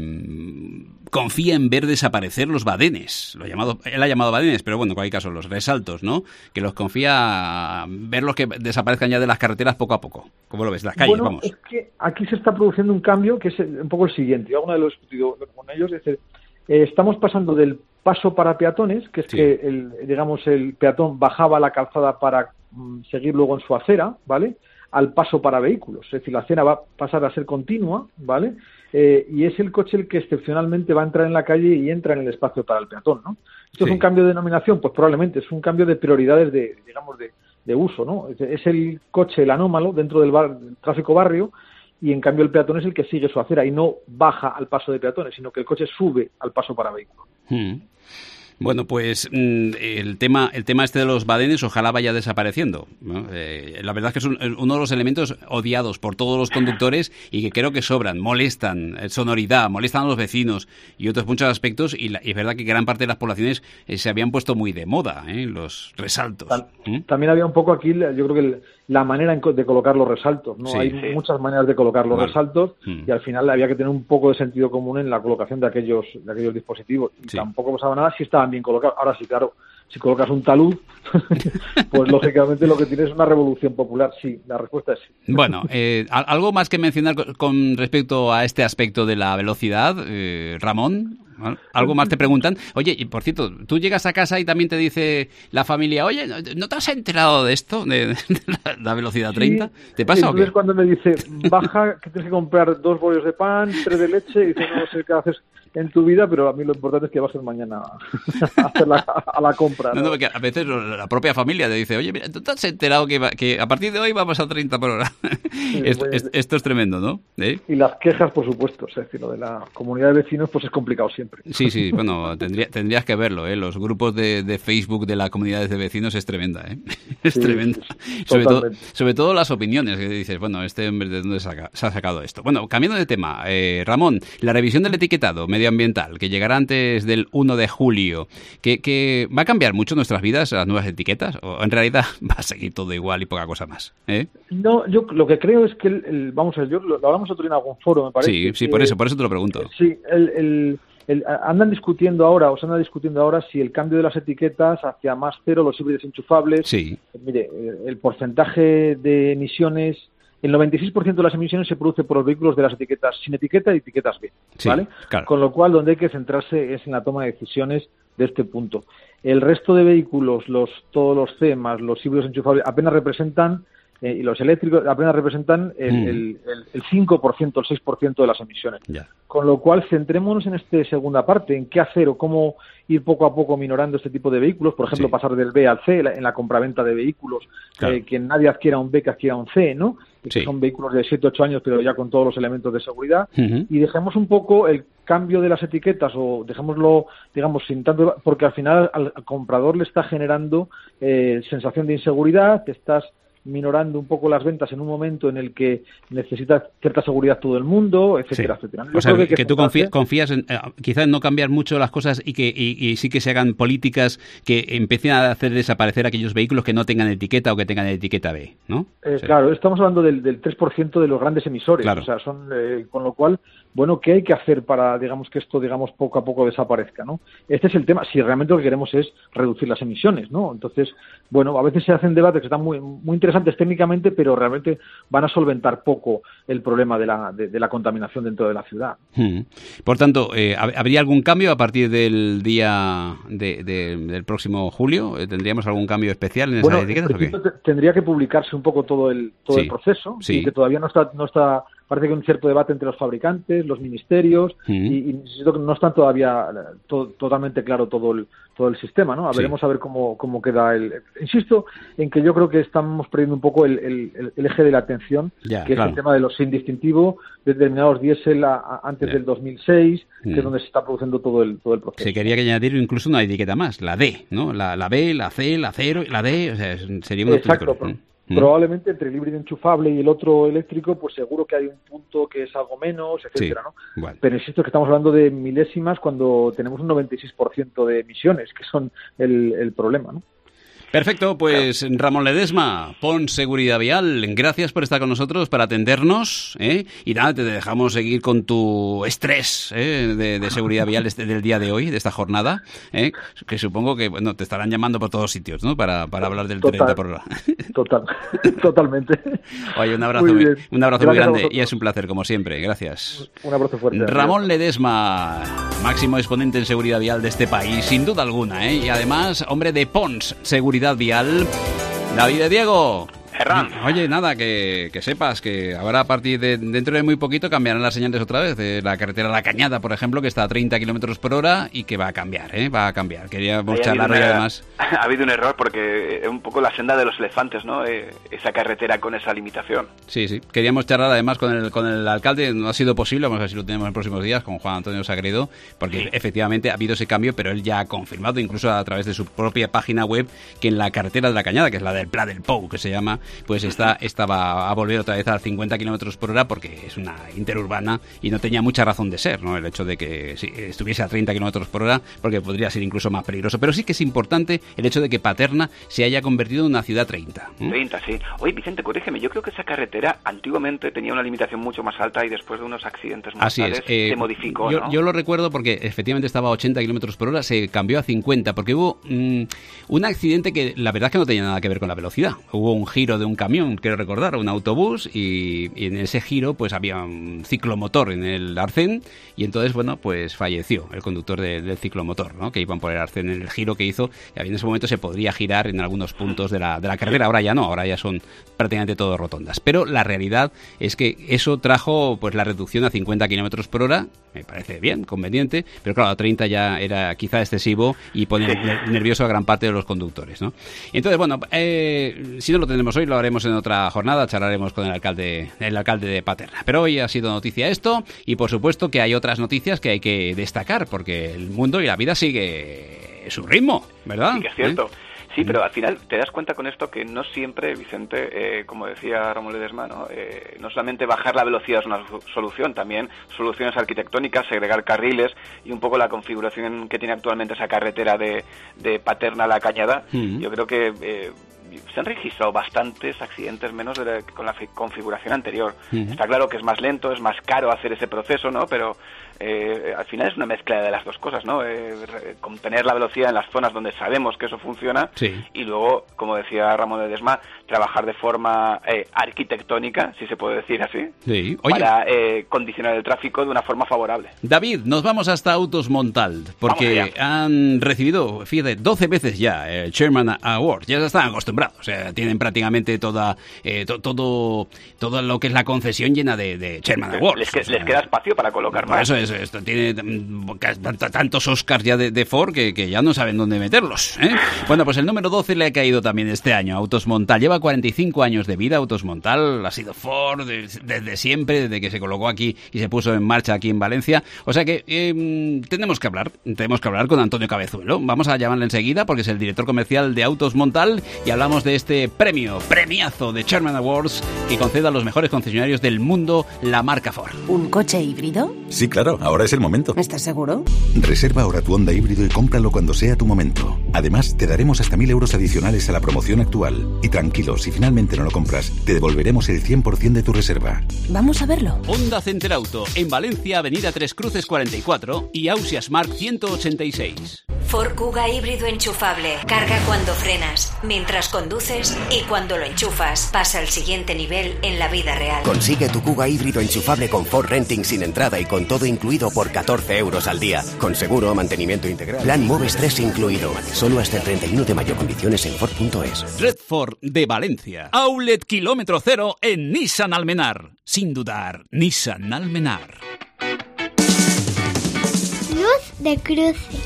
confía en ver desaparecer los badenes. Él ha llamado badenes, pero bueno, en cualquier caso, los resaltos, ¿no? Que los confía verlos que desaparezcan ya de las carreteras poco a poco. ¿Cómo lo ves? Las calles, vamos. Es que aquí se está produciendo un cambio que es un poco el siguiente. Yo alguna vez lo he discutido con ellos, es decir, estamos pasando del paso para peatones, que es que el peatón bajaba la calzada para seguir luego en su acera, ¿vale?, al paso para vehículos. Es decir, la acera va a pasar a ser continua, ¿vale?, y es el coche el que excepcionalmente va a entrar en la calle y entra en el espacio para el peatón, ¿no? ¿Esto es un cambio de denominación? Pues probablemente es un cambio de prioridades de uso, ¿no? Es el coche el anómalo dentro del tráfico barrio, y en cambio el peatón es el que sigue su acera y no baja al paso de peatones, sino que el coche sube al paso para vehículos. Bueno, pues el tema este de los badenes ojalá vaya desapareciendo, ¿no? La verdad es que es uno de los elementos odiados por todos los conductores y que creo que sobran, molestan, sonoridad, molestan a los vecinos y otros muchos aspectos, y es verdad que gran parte de las poblaciones se habían puesto muy de moda, los resaltos. También había un poco aquí, yo creo que la manera de colocar los resaltos, ¿no? Hay muchas maneras de colocar los resaltos y al final había que tener un poco de sentido común en la colocación de aquellos dispositivos. Y tampoco pasaba nada si estaban bien colocados. Ahora sí, claro, si colocas un talud, pues lógicamente lo que tienes es una revolución popular. Sí, la respuesta es sí. Bueno, ¿algo más que mencionar con respecto a este aspecto de la velocidad, Ramón? ¿Algo más te preguntan? Oye, y por cierto, tú llegas a casa y también te dice la familia, oye, ¿no te has enterado de esto, de la velocidad 30? ¿Te pasa o qué? Entonces cuando me dice, baja, que tienes que comprar 2 bollos de pan, 3 de leche, y dice, no sé qué haces en tu vida, pero a mí lo importante es que bajes mañana a hacer la compra, ¿no? No, porque a veces la propia familia te dice, oye, mira, ¿tú te has enterado que a partir de hoy vamos a 30 por hora? Sí, esto es tremendo, ¿no? Y las quejas, por supuesto, es decir, lo de la comunidad de vecinos pues es complicado siempre. Sí, bueno, tendrías que verlo, ¿eh? Los grupos de Facebook de las comunidades de vecinos es tremenda, ¿eh? Es tremenda. Sobre todo las opiniones, que dices, bueno, este hombre, ¿de dónde se ha sacado esto? Bueno, cambiando de tema, Ramón, la revisión del etiquetado medioambiental, que llegará antes del 1 de julio, que ¿va a cambiar mucho nuestras vidas las nuevas etiquetas? ¿O en realidad va a seguir todo igual y poca cosa más? No, yo lo que creo es que, vamos a ver, lo hablamos otro día en algún foro, me parece. Sí, por eso te lo pregunto. Sí, se anda discutiendo ahora si el cambio de las etiquetas hacia más cero, los híbridos enchufables. Sí. Mire, el porcentaje de emisiones, el 96% de las emisiones se produce por los vehículos de las etiquetas sin etiqueta y etiquetas B, ¿vale? Sí, claro. Con lo cual, donde hay que centrarse es en la toma de decisiones de este punto. El resto de vehículos, todos los C más los híbridos enchufables, apenas representan, y los eléctricos apenas representan el 5%, el 6% de las emisiones. Ya. Con lo cual, centrémonos en esta segunda parte, en qué hacer o cómo ir poco a poco minorando este tipo de vehículos. Por ejemplo, pasar del B al C en la compraventa de vehículos, claro. Que nadie adquiera un B, que adquiera un C, ¿no? Que son vehículos de 7, 8 años, pero ya con todos los elementos de seguridad. Y dejemos un poco el cambio de las etiquetas, o dejémoslo, digamos, sin tanto, porque al final al comprador le está generando sensación de inseguridad, te estás minorando un poco las ventas en un momento en el que necesita cierta seguridad todo el mundo, etcétera, etcétera. O sea, que tú confías en, quizás en no cambiar mucho las cosas y sí que se hagan políticas que empiecen a hacer desaparecer aquellos vehículos que no tengan etiqueta o que tengan etiqueta B, ¿no? Claro, estamos hablando del 3% de los grandes emisores, claro. O sea, son con lo cual, bueno, ¿qué hay que hacer para, digamos, que esto, digamos, poco a poco desaparezca, ¿no? Este es el tema, si realmente lo que queremos es reducir las emisiones, ¿no? Entonces, bueno, a veces se hacen debates que están muy interesantes técnicamente, pero realmente van a solventar poco el problema de la contaminación dentro de la ciudad. Por tanto, ¿habría algún cambio a partir del día del próximo julio? ¿Tendríamos algún cambio especial en esas etiquetas o qué? Tendría que publicarse un poco todo el proceso, y que todavía no está parece que hay un cierto debate entre los fabricantes, los ministerios, y insisto que no está todavía totalmente claro todo el sistema, ¿no? Veremos a ver cómo queda insisto en que yo creo que estamos perdiendo un poco el eje de la atención, que es el tema de los sin distintivo, determinados diésel antes del 2006, que es donde se está produciendo todo el proceso. Se quería añadir incluso una etiqueta más, la D, ¿no? La B, la C, la 0, la D, o sea, sería una Exacto. Probablemente entre el híbrido enchufable y el otro eléctrico, pues seguro que hay un punto que es algo menos, etcétera, ¿no? Bueno. Pero insisto que estamos hablando de milésimas cuando tenemos un 96% de emisiones, que son el problema, ¿no? Perfecto, pues Ramón Ledesma, Pons Seguridad Vial, gracias por estar con nosotros, para atendernos, y nada, te dejamos seguir con tu estrés de seguridad vial del día de hoy, de esta jornada, que supongo que bueno te estarán llamando por todos sitios, ¿no? Para hablar del 30 por hora. Totalmente. Oye, un abrazo muy grande y es un placer, como siempre, gracias. Un abrazo fuerte. Ramón Ledesma, máximo exponente en seguridad vial de este país, sin duda alguna, y además, hombre de Pons Seguridad Vial. David de Diego. Oye, nada, que sepas que ahora a partir de dentro de muy poquito cambiarán las señales otra vez. De la carretera La Cañada, por ejemplo, que está a 30 kilómetros por hora y que va a cambiar, va a cambiar. Queríamos charlar hoy además. Ha habido un error porque es un poco la senda de los elefantes, ¿no? Esa carretera con esa limitación. Sí. Queríamos charlar además con el alcalde, no ha sido posible, vamos a ver si lo tenemos en próximos días, con Juan Antonio Sagredo, porque efectivamente ha habido ese cambio, pero él ya ha confirmado, incluso a través de su propia página web, que en la carretera de La Cañada, que es la del Pla del Pou, que se llama, pues esta va a volver otra vez a 50 kilómetros por hora porque es una interurbana y no tenía mucha razón de ser, ¿no? El hecho de que estuviese a 30 kilómetros por hora, porque podría ser incluso más peligroso. Pero sí que es importante el hecho de que Paterna se haya convertido en una ciudad 30. 30, sí. Oye, Vicente, corrígeme, yo creo que esa carretera antiguamente tenía una limitación mucho más alta y después de unos accidentes mortales se modificó, ¿no? Yo lo recuerdo porque efectivamente estaba a 80 kilómetros por hora, se cambió a 50, porque hubo un accidente que la verdad es que no tenía nada que ver con la velocidad. Hubo un giro de un camión, quiero recordar, un autobús, y en ese giro pues había un ciclomotor en el arcén, y entonces, bueno, pues falleció el conductor del ciclomotor, ¿no? Que iban por el arcén en el giro que hizo, y en ese momento se podría girar en algunos puntos de la carretera. Ahora ya no, ahora ya son prácticamente todo rotondas. Pero la realidad es que eso trajo pues la reducción a 50 kilómetros por hora, me parece bien, conveniente, pero claro, a 30 ya era quizá excesivo y pone nervioso a gran parte de los conductores, ¿no? Entonces, bueno, si no lo tenemos hoy, lo haremos en otra jornada, charlaremos con el alcalde de Paterna. Pero hoy ha sido noticia esto, y por supuesto que hay otras noticias que hay que destacar, porque el mundo y la vida sigue su ritmo, ¿verdad? Sí, que es cierto. Sí, pero al final te das cuenta con esto que no siempre, Vicente, como decía Ramón Ledesma, no solamente bajar la velocidad es una solución, también soluciones arquitectónicas, segregar carriles y un poco la configuración que tiene actualmente esa carretera de Paterna a La Cañada. Yo creo que se han registrado bastantes accidentes menos con la configuración anterior. Está claro que es más lento, es más caro hacer ese proceso, ¿no? Pero al final es una mezcla de las dos cosas, ¿no? Contener la velocidad en las zonas donde sabemos que eso funciona, y luego, como decía Ramón Ledesma, trabajar de forma arquitectónica, si se puede decir así, para condicionar el tráfico de una forma favorable. David, nos vamos hasta Autos Montalt, porque han recibido, fíjate, 12 veces ya el Chairman Award. Ya se están acostumbrados, o sea, tienen prácticamente todo lo que es la concesión llena de Chairman Awards. Les queda espacio para colocar más. Eso es, esto tiene tantos Oscars ya de Ford que ya no saben dónde meterlos, ¿eh? Bueno, pues el número 12 le ha caído también este año a Autos Montalt. Lleva 45 años de vida Autos Montalt, ha sido Ford desde siempre, desde que se colocó aquí y se puso en marcha aquí en Valencia. O sea que tenemos que hablar con Antonio Cabezuelo. Vamos a llamarle enseguida porque es el director comercial de Autos Montalt y hablamos de este premiazo de Chairman Awards que concede a los mejores concesionarios del mundo la marca Ford. ¿Un coche híbrido? Sí, claro, ahora es el momento. ¿Estás seguro? Reserva ahora tu Honda híbrido y cómpralo cuando sea tu momento. Además, te daremos hasta 1.000 euros adicionales a la promoción actual. Y tranquilo, si finalmente no lo compras, te devolveremos el 100% de tu reserva. Vamos a verlo. Honda Center Auto, en Valencia, Avenida Tres Cruces 44 y Ausias Mark 186. Ford Kuga híbrido enchufable. Carga cuando frenas, mientras conduces y cuando lo enchufas. Pasa al siguiente nivel en la vida real. Consigue tu Kuga híbrido enchufable con Ford Renting sin entrada y con todo incluido por 14 euros al día. Con seguro, mantenimiento integral. Plan Moves 3 incluido. Solo hasta el 31 de mayo. Condiciones en Ford.es. Red Ford de Valencia. Outlet kilómetro cero en Nissan Almenar. Sin dudar, Nissan Almenar. Luz de cruce.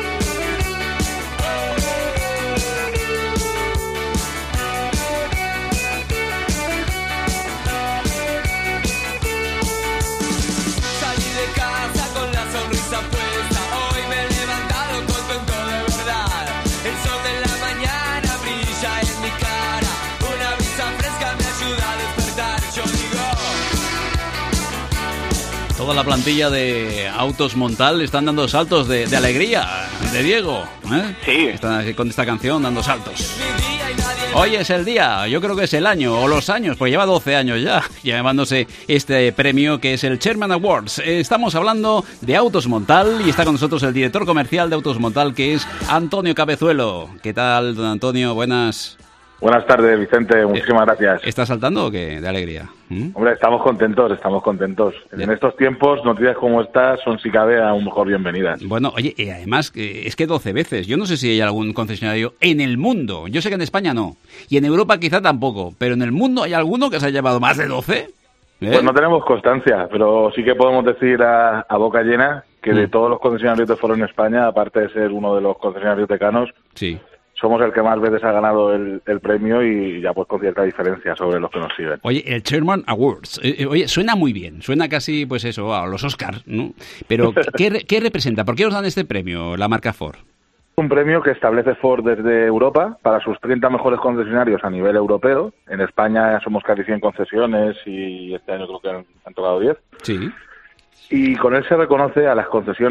Toda la plantilla de Autos Montalt están dando saltos de alegría, de Diego, ¿eh? Sí. Están con esta canción dando saltos. Hoy es el día, yo creo que es el año, o los años, pues lleva 12 años ya llevándose este premio que es el Chairman Awards. Estamos hablando de Autos Montalt y está con nosotros el director comercial de Autos Montalt, que es Antonio Cabezuelo. ¿Qué tal, don Antonio? Buenas. Buenas tardes, Vicente. Muchísimas gracias. ¿Estás saltando o qué? De alegría. Hombre, estamos contentos. En estos tiempos, noticias como estas son, si cabe, aún mejor bienvenidas. Bueno, oye, y además, es que 12 veces. Yo no sé si hay algún concesionario en el mundo. Yo sé que en España no. Y en Europa quizá tampoco. Pero en el mundo, ¿hay alguno que se haya llevado más de 12? Pues no tenemos constancia, pero sí que podemos decir a boca llena que de todos los concesionarios de Ford en España, aparte de ser uno de los concesionarios decanos, sí, somos el que más veces ha ganado el premio y ya pues con cierta diferencia sobre los que nos siguen. Oye, el Chairman Awards, oye, suena muy bien, suena casi pues eso, a los Oscars, ¿no? Pero ¿qué representa? ¿Por qué os dan este premio, la marca Ford? Un premio que establece Ford desde Europa para sus 30 mejores concesionarios a nivel europeo. En España somos casi 100 concesiones y este año creo que han tocado 10. Sí. Y con él se reconoce a las concesiones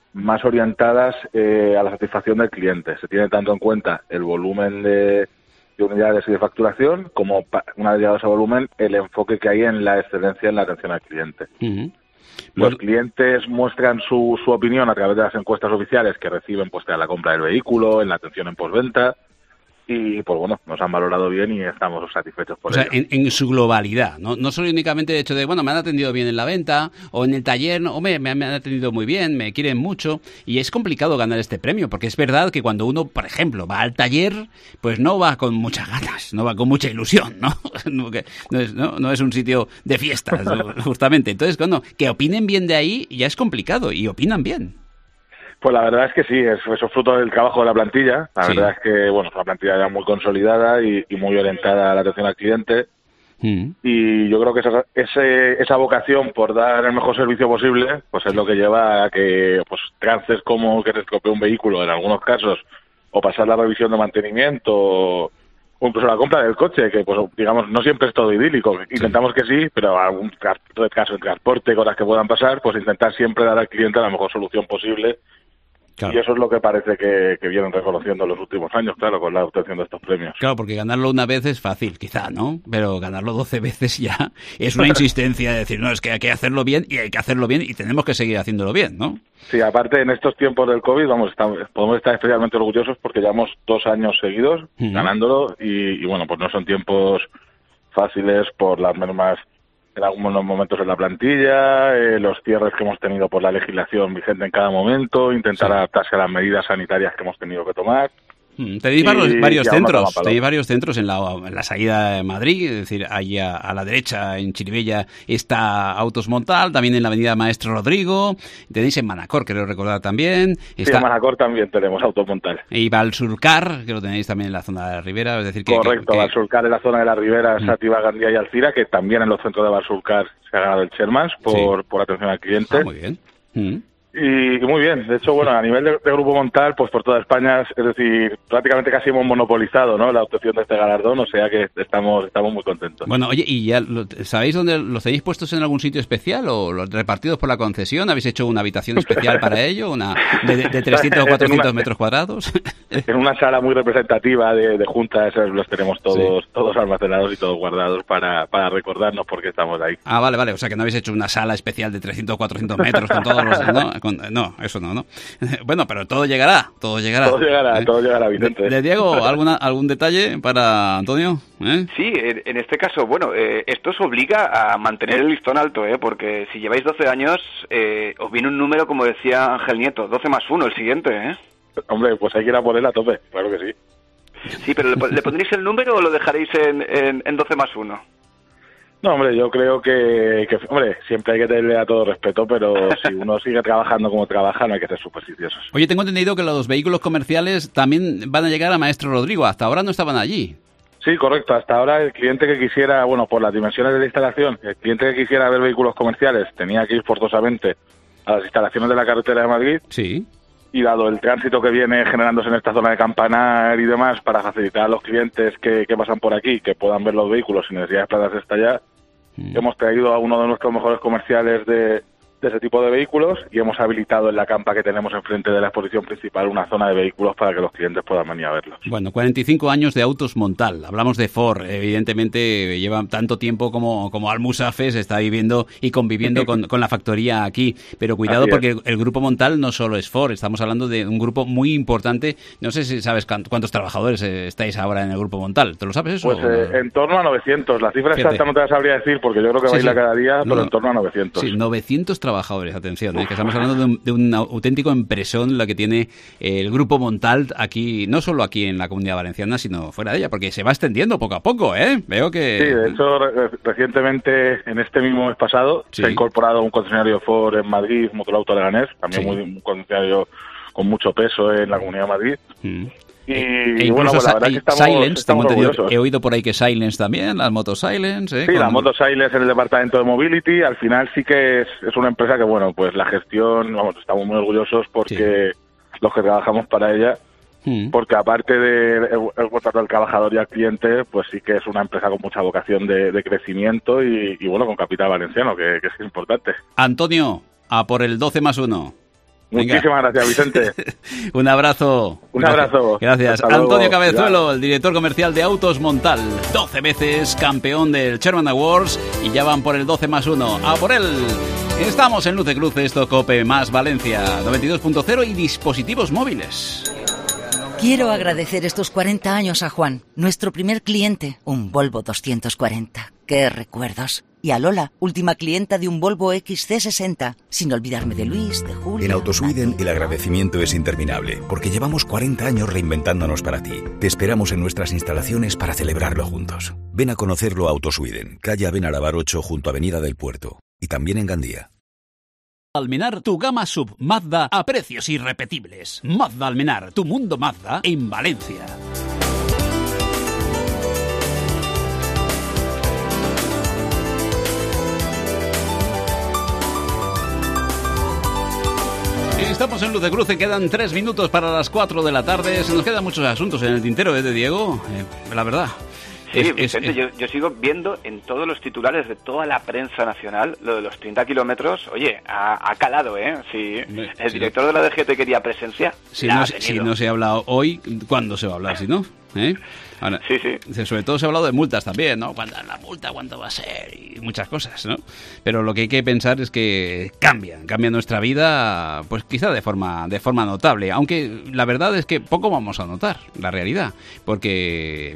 más orientadas a la satisfacción del cliente. Se tiene tanto en cuenta el volumen de unidades y de facturación, como una vez llegado a ese volumen, el enfoque que hay en la excelencia en la atención al cliente. Uh-huh. Los clientes muestran su opinión a través de las encuestas oficiales que reciben pues tras la compra del vehículo, en la atención en postventa, y pues bueno, nos han valorado bien y estamos satisfechos por ello. O sea, en su globalidad, no solo únicamente el hecho de, bueno, me han atendido bien en la venta o en el taller, o me han atendido muy bien, me quieren mucho, y es complicado ganar este premio, porque es verdad que cuando uno, por ejemplo, va al taller, pues no va con muchas ganas, no va con mucha ilusión, ¿no? No es un sitio de fiestas, justamente. Entonces, cuando que opinen bien de ahí ya es complicado, y opinan bien. Pues la verdad es que sí, eso es fruto del trabajo de la plantilla. La verdad es que, bueno, es una plantilla ya muy consolidada y muy orientada a la atención al cliente. Y yo creo que esa vocación por dar el mejor servicio posible, pues es lo que lleva a que pues trances como que se estropee un vehículo en algunos casos, o pasar la revisión de mantenimiento, o incluso la compra del coche, que pues digamos no siempre es todo idílico. Intentamos que sí, pero algún caso en transporte, cosas que puedan pasar, pues intentar siempre dar al cliente la mejor solución posible. Claro. Y eso es lo que parece que vienen reconociendo en los últimos años, claro, con la obtención de estos premios. Claro, porque ganarlo una vez es fácil, quizá, ¿no? Pero ganarlo 12 veces ya es una insistencia de decir, no, es que hay que hacerlo bien y tenemos que seguir haciéndolo bien, ¿no? Sí, aparte en estos tiempos del COVID podemos estar especialmente orgullosos porque llevamos 2 años seguidos ganándolo y bueno, pues no son tiempos fáciles por las mermas en algunos momentos en la plantilla, los cierres que hemos tenido por la legislación vigente en cada momento, intentar adaptarse a las medidas sanitarias que hemos tenido que tomar. Tenéis varios centros en la salida de Madrid, es decir, ahí a la derecha, en Chirivella, está Autos Montal, también en la avenida Maestro Rodrigo, tenéis en Manacor, creo recordar también. Sí, en Manacor también tenemos Autos Montal. Y Valsurcar, que lo tenéis también en la zona de la Ribera, es decir que... Correcto, Valsurcar en la zona de la Ribera, Sativa, Gandía y Alcira, que también en los centros de Valsurcar se ha ganado el Shermans por atención al cliente. Muy bien. Y muy bien, de hecho, bueno, a nivel de Grupo Montal, pues por toda España, es decir, prácticamente casi hemos monopolizado, ¿no?, la obtención de este galardón, o sea que estamos muy contentos. Bueno, oye, ¿y ya sabéis dónde los tenéis puestos en algún sitio especial o los repartidos por la concesión? ¿Habéis hecho una habitación especial para ello, una de 300 o 400 metros cuadrados? En una sala muy representativa de juntas, los tenemos todos almacenados y todos guardados para recordarnos por qué estamos ahí. Ah, vale, o sea que no habéis hecho una sala especial de 300 o 400 metros con todos los... No, eso no. Bueno, pero todo llegará. Todo llegará, Vicente. ¿De Diego, algún detalle para Antonio? Sí, en este caso, bueno, esto os obliga a mantener el listón alto, porque si lleváis 12 años, os viene un número, como decía Ángel Nieto, 12 más 1, el siguiente, Hombre, pues hay que ir a por él a tope, claro que sí. Sí, pero ¿le pondréis el número o lo dejaréis en 12 más 1? No, hombre, yo creo que siempre hay que tenerle a todo respeto, pero si uno sigue trabajando como trabaja, no hay que ser supersticiosos. Oye, tengo entendido que los vehículos comerciales también van a llegar a Maestro Rodrigo. Hasta ahora no estaban allí. Sí, correcto. Hasta ahora el cliente que quisiera, bueno, por las dimensiones de la instalación, el cliente que quisiera ver vehículos comerciales tenía que ir forzosamente a las instalaciones de la carretera de Madrid. Sí. Y dado el tránsito que viene generándose en esta zona de Campanar y demás, para facilitar a los clientes que pasan por aquí, que puedan ver los vehículos sin necesidad de desplazarse hasta allá, hemos traído a uno de nuestros mejores comerciales de ese tipo de vehículos y hemos habilitado en la campa que tenemos enfrente de la exposición principal una zona de vehículos para que los clientes puedan venir a verlos. Bueno, 45 años de Autos Montal. Hablamos de Ford. Evidentemente lleva tanto tiempo como Almusafes está viviendo y conviviendo con la factoría aquí. Pero cuidado porque el Grupo Montal no solo es Ford. Estamos hablando de un grupo muy importante. No sé si sabes cuántos trabajadores estáis ahora en el Grupo Montal. ¿Te lo sabes eso? Pues en torno a 900. La cifra exacta no te la sabría decir porque yo creo que baila cada día, pero en torno a 900. Sí, 900 trabajadores, atención, que estamos hablando de un auténtico empresón la que tiene el Grupo Montal aquí, no solo aquí en la Comunidad Valenciana, sino fuera de ella, porque se va extendiendo poco a poco, Veo que... Sí, de hecho, recientemente, en este mismo mes pasado, se ha incorporado un concesionario Ford en Madrid, Motorauto Leganés, también un concesionario con mucho peso en la Comunidad de Madrid. Y bueno, pues la verdad que estamos he oído por ahí que Silence también, las motos Silence. Sí, las motos Silence en el departamento de Mobility. Al final sí que es una empresa que, bueno, pues la gestión, estamos muy orgullosos porque los que trabajamos para ella, porque aparte de el contrato del trabajador y al cliente, pues sí que es una empresa con mucha vocación de crecimiento y bueno, con capital valenciano, que es importante. Antonio, a por el 12 más 1. Muchísimas gracias, Vicente. Un abrazo. Un abrazo. Gracias. Antonio Cabezuelo, el director comercial de Autos Montal, 12 veces campeón del Sherman Awards y ya van por el 12+1. ¡A por él! Estamos en Luz de Cruces, esto COPE más Valencia, 92.0 y dispositivos móviles. Quiero agradecer estos 40 años a Juan, nuestro primer cliente, un Volvo 240. ¡Qué recuerdos! Y a Lola, última clienta de un Volvo XC60, sin olvidarme de Luis, de Julio... En AutoSweden el agradecimiento es interminable, porque llevamos 40 años reinventándonos para ti. Te esperamos en nuestras instalaciones para celebrarlo juntos. Ven a conocerlo a AutoSweden, calle Abenarabar 8 junto a Avenida del Puerto, y también en Gandía. Almenar, tu gama sub Mazda a precios irrepetibles. Mazda Almenar, tu mundo Mazda en Valencia. Estamos en Luz de Cruce, quedan 3 minutos para las 4 de la tarde. Se nos quedan muchos asuntos en el tintero, de Diego, la verdad. Sí, Vicente, yo sigo viendo en todos los titulares de toda la prensa nacional lo de los 30 kilómetros. Oye, ha calado, ¿eh? Si el director de la DGT quería presencia, si no se ha hablado hoy, ¿cuándo se va a hablar? Si no, Ahora, sí. Sobre todo se ha hablado de multas también, ¿no? ¿Cuándo la multa? ¿Cuánto va a ser? Y muchas cosas, ¿no? Pero lo que hay que pensar es que cambia nuestra vida, pues quizá de forma notable. Aunque la verdad es que poco vamos a notar, la realidad. Porque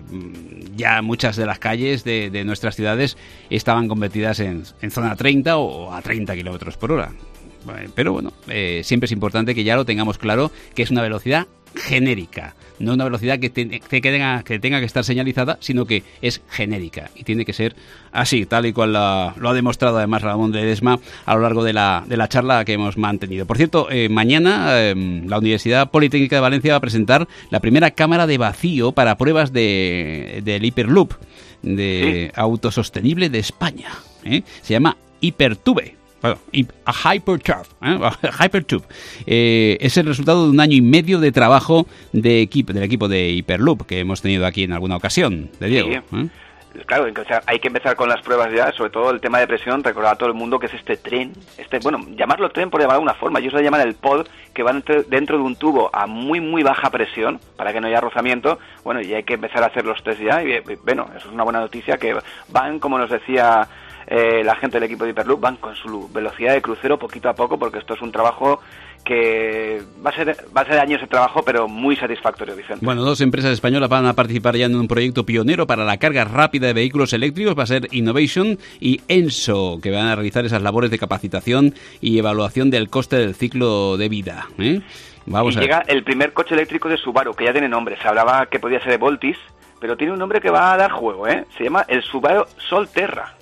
ya muchas de las calles de nuestras ciudades estaban convertidas en zona 30 o a 30 kilómetros por hora. Pero bueno, siempre es importante que ya lo tengamos claro, que es una velocidad genérica, no una velocidad que tenga que estar señalizada, sino que es genérica y tiene que ser así, tal y cual lo ha demostrado además Ramón Ledesma a lo largo de la charla que hemos mantenido. Por cierto, mañana la Universidad Politécnica de Valencia va a presentar la primera cámara de vacío para pruebas del Hyperloop de autosostenible de España. Se llama Hypertube. Bueno, a Hypertube. Es el resultado de 1 año y medio de trabajo del equipo de Hyperloop que hemos tenido aquí en alguna ocasión, de Diego. Sí. Claro, hay que empezar con las pruebas ya, sobre todo el tema de presión, recordar a todo el mundo que es este tren, llamarlo tren por llamarlo de una forma, ellos lo llaman el pod, que va dentro de un tubo a muy muy baja presión, para que no haya rozamiento, y hay que empezar a hacer los test ya, y bueno, eso es una buena noticia, que van, como nos decía la gente del equipo de Hyperloop, van con su velocidad de crucero poquito a poco, porque esto es un trabajo que va a ser años de trabajo, pero muy satisfactorio, Vicente. Bueno, 2 empresas españolas van a participar ya en un proyecto pionero para la carga rápida de vehículos eléctricos. Va a ser Innovation y Enso, que van a realizar esas labores de capacitación y evaluación del coste del ciclo de vida. Llega el primer coche eléctrico de Subaru, que ya tiene nombre. Se hablaba que podía ser de Voltis, pero tiene un nombre que va a dar juego, Se llama el Subaru Solterra.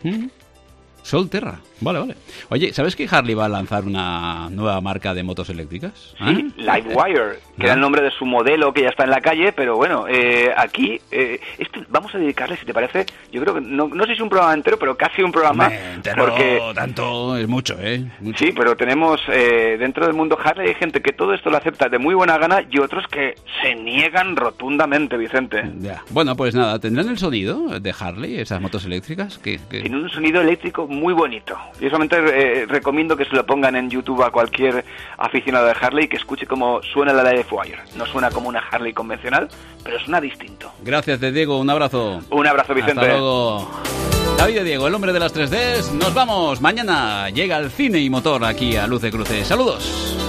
Solterra, vale. Oye, ¿sabes que Harley va a lanzar una nueva marca de motos eléctricas? Sí, Livewire, que era el nombre de su modelo que ya está en la calle, pero bueno, aquí esto vamos a dedicarle, si te parece, yo creo que no sé si es un programa entero, pero casi un programa. Porque tanto es mucho, Mucho. Sí, pero tenemos dentro del mundo Harley hay gente que todo esto lo acepta de muy buena gana y otros que se niegan rotundamente, Vicente. Ya. Bueno, pues nada, ¿tendrán el sonido de Harley, esas motos eléctricas? Tiene un sonido eléctrico muy bonito. Yo solamente recomiendo que se lo pongan en YouTube a cualquier aficionado de Harley, que escuche cómo suena la Livewire. No suena como una Harley convencional, pero suena distinto. Gracias, Diego. Un abrazo. Un abrazo, Vicente. Hasta luego. David y Diego, el hombre de las 3Ds. Nos vamos. Mañana llega el cine y motor aquí a Luz de Cruces. Saludos.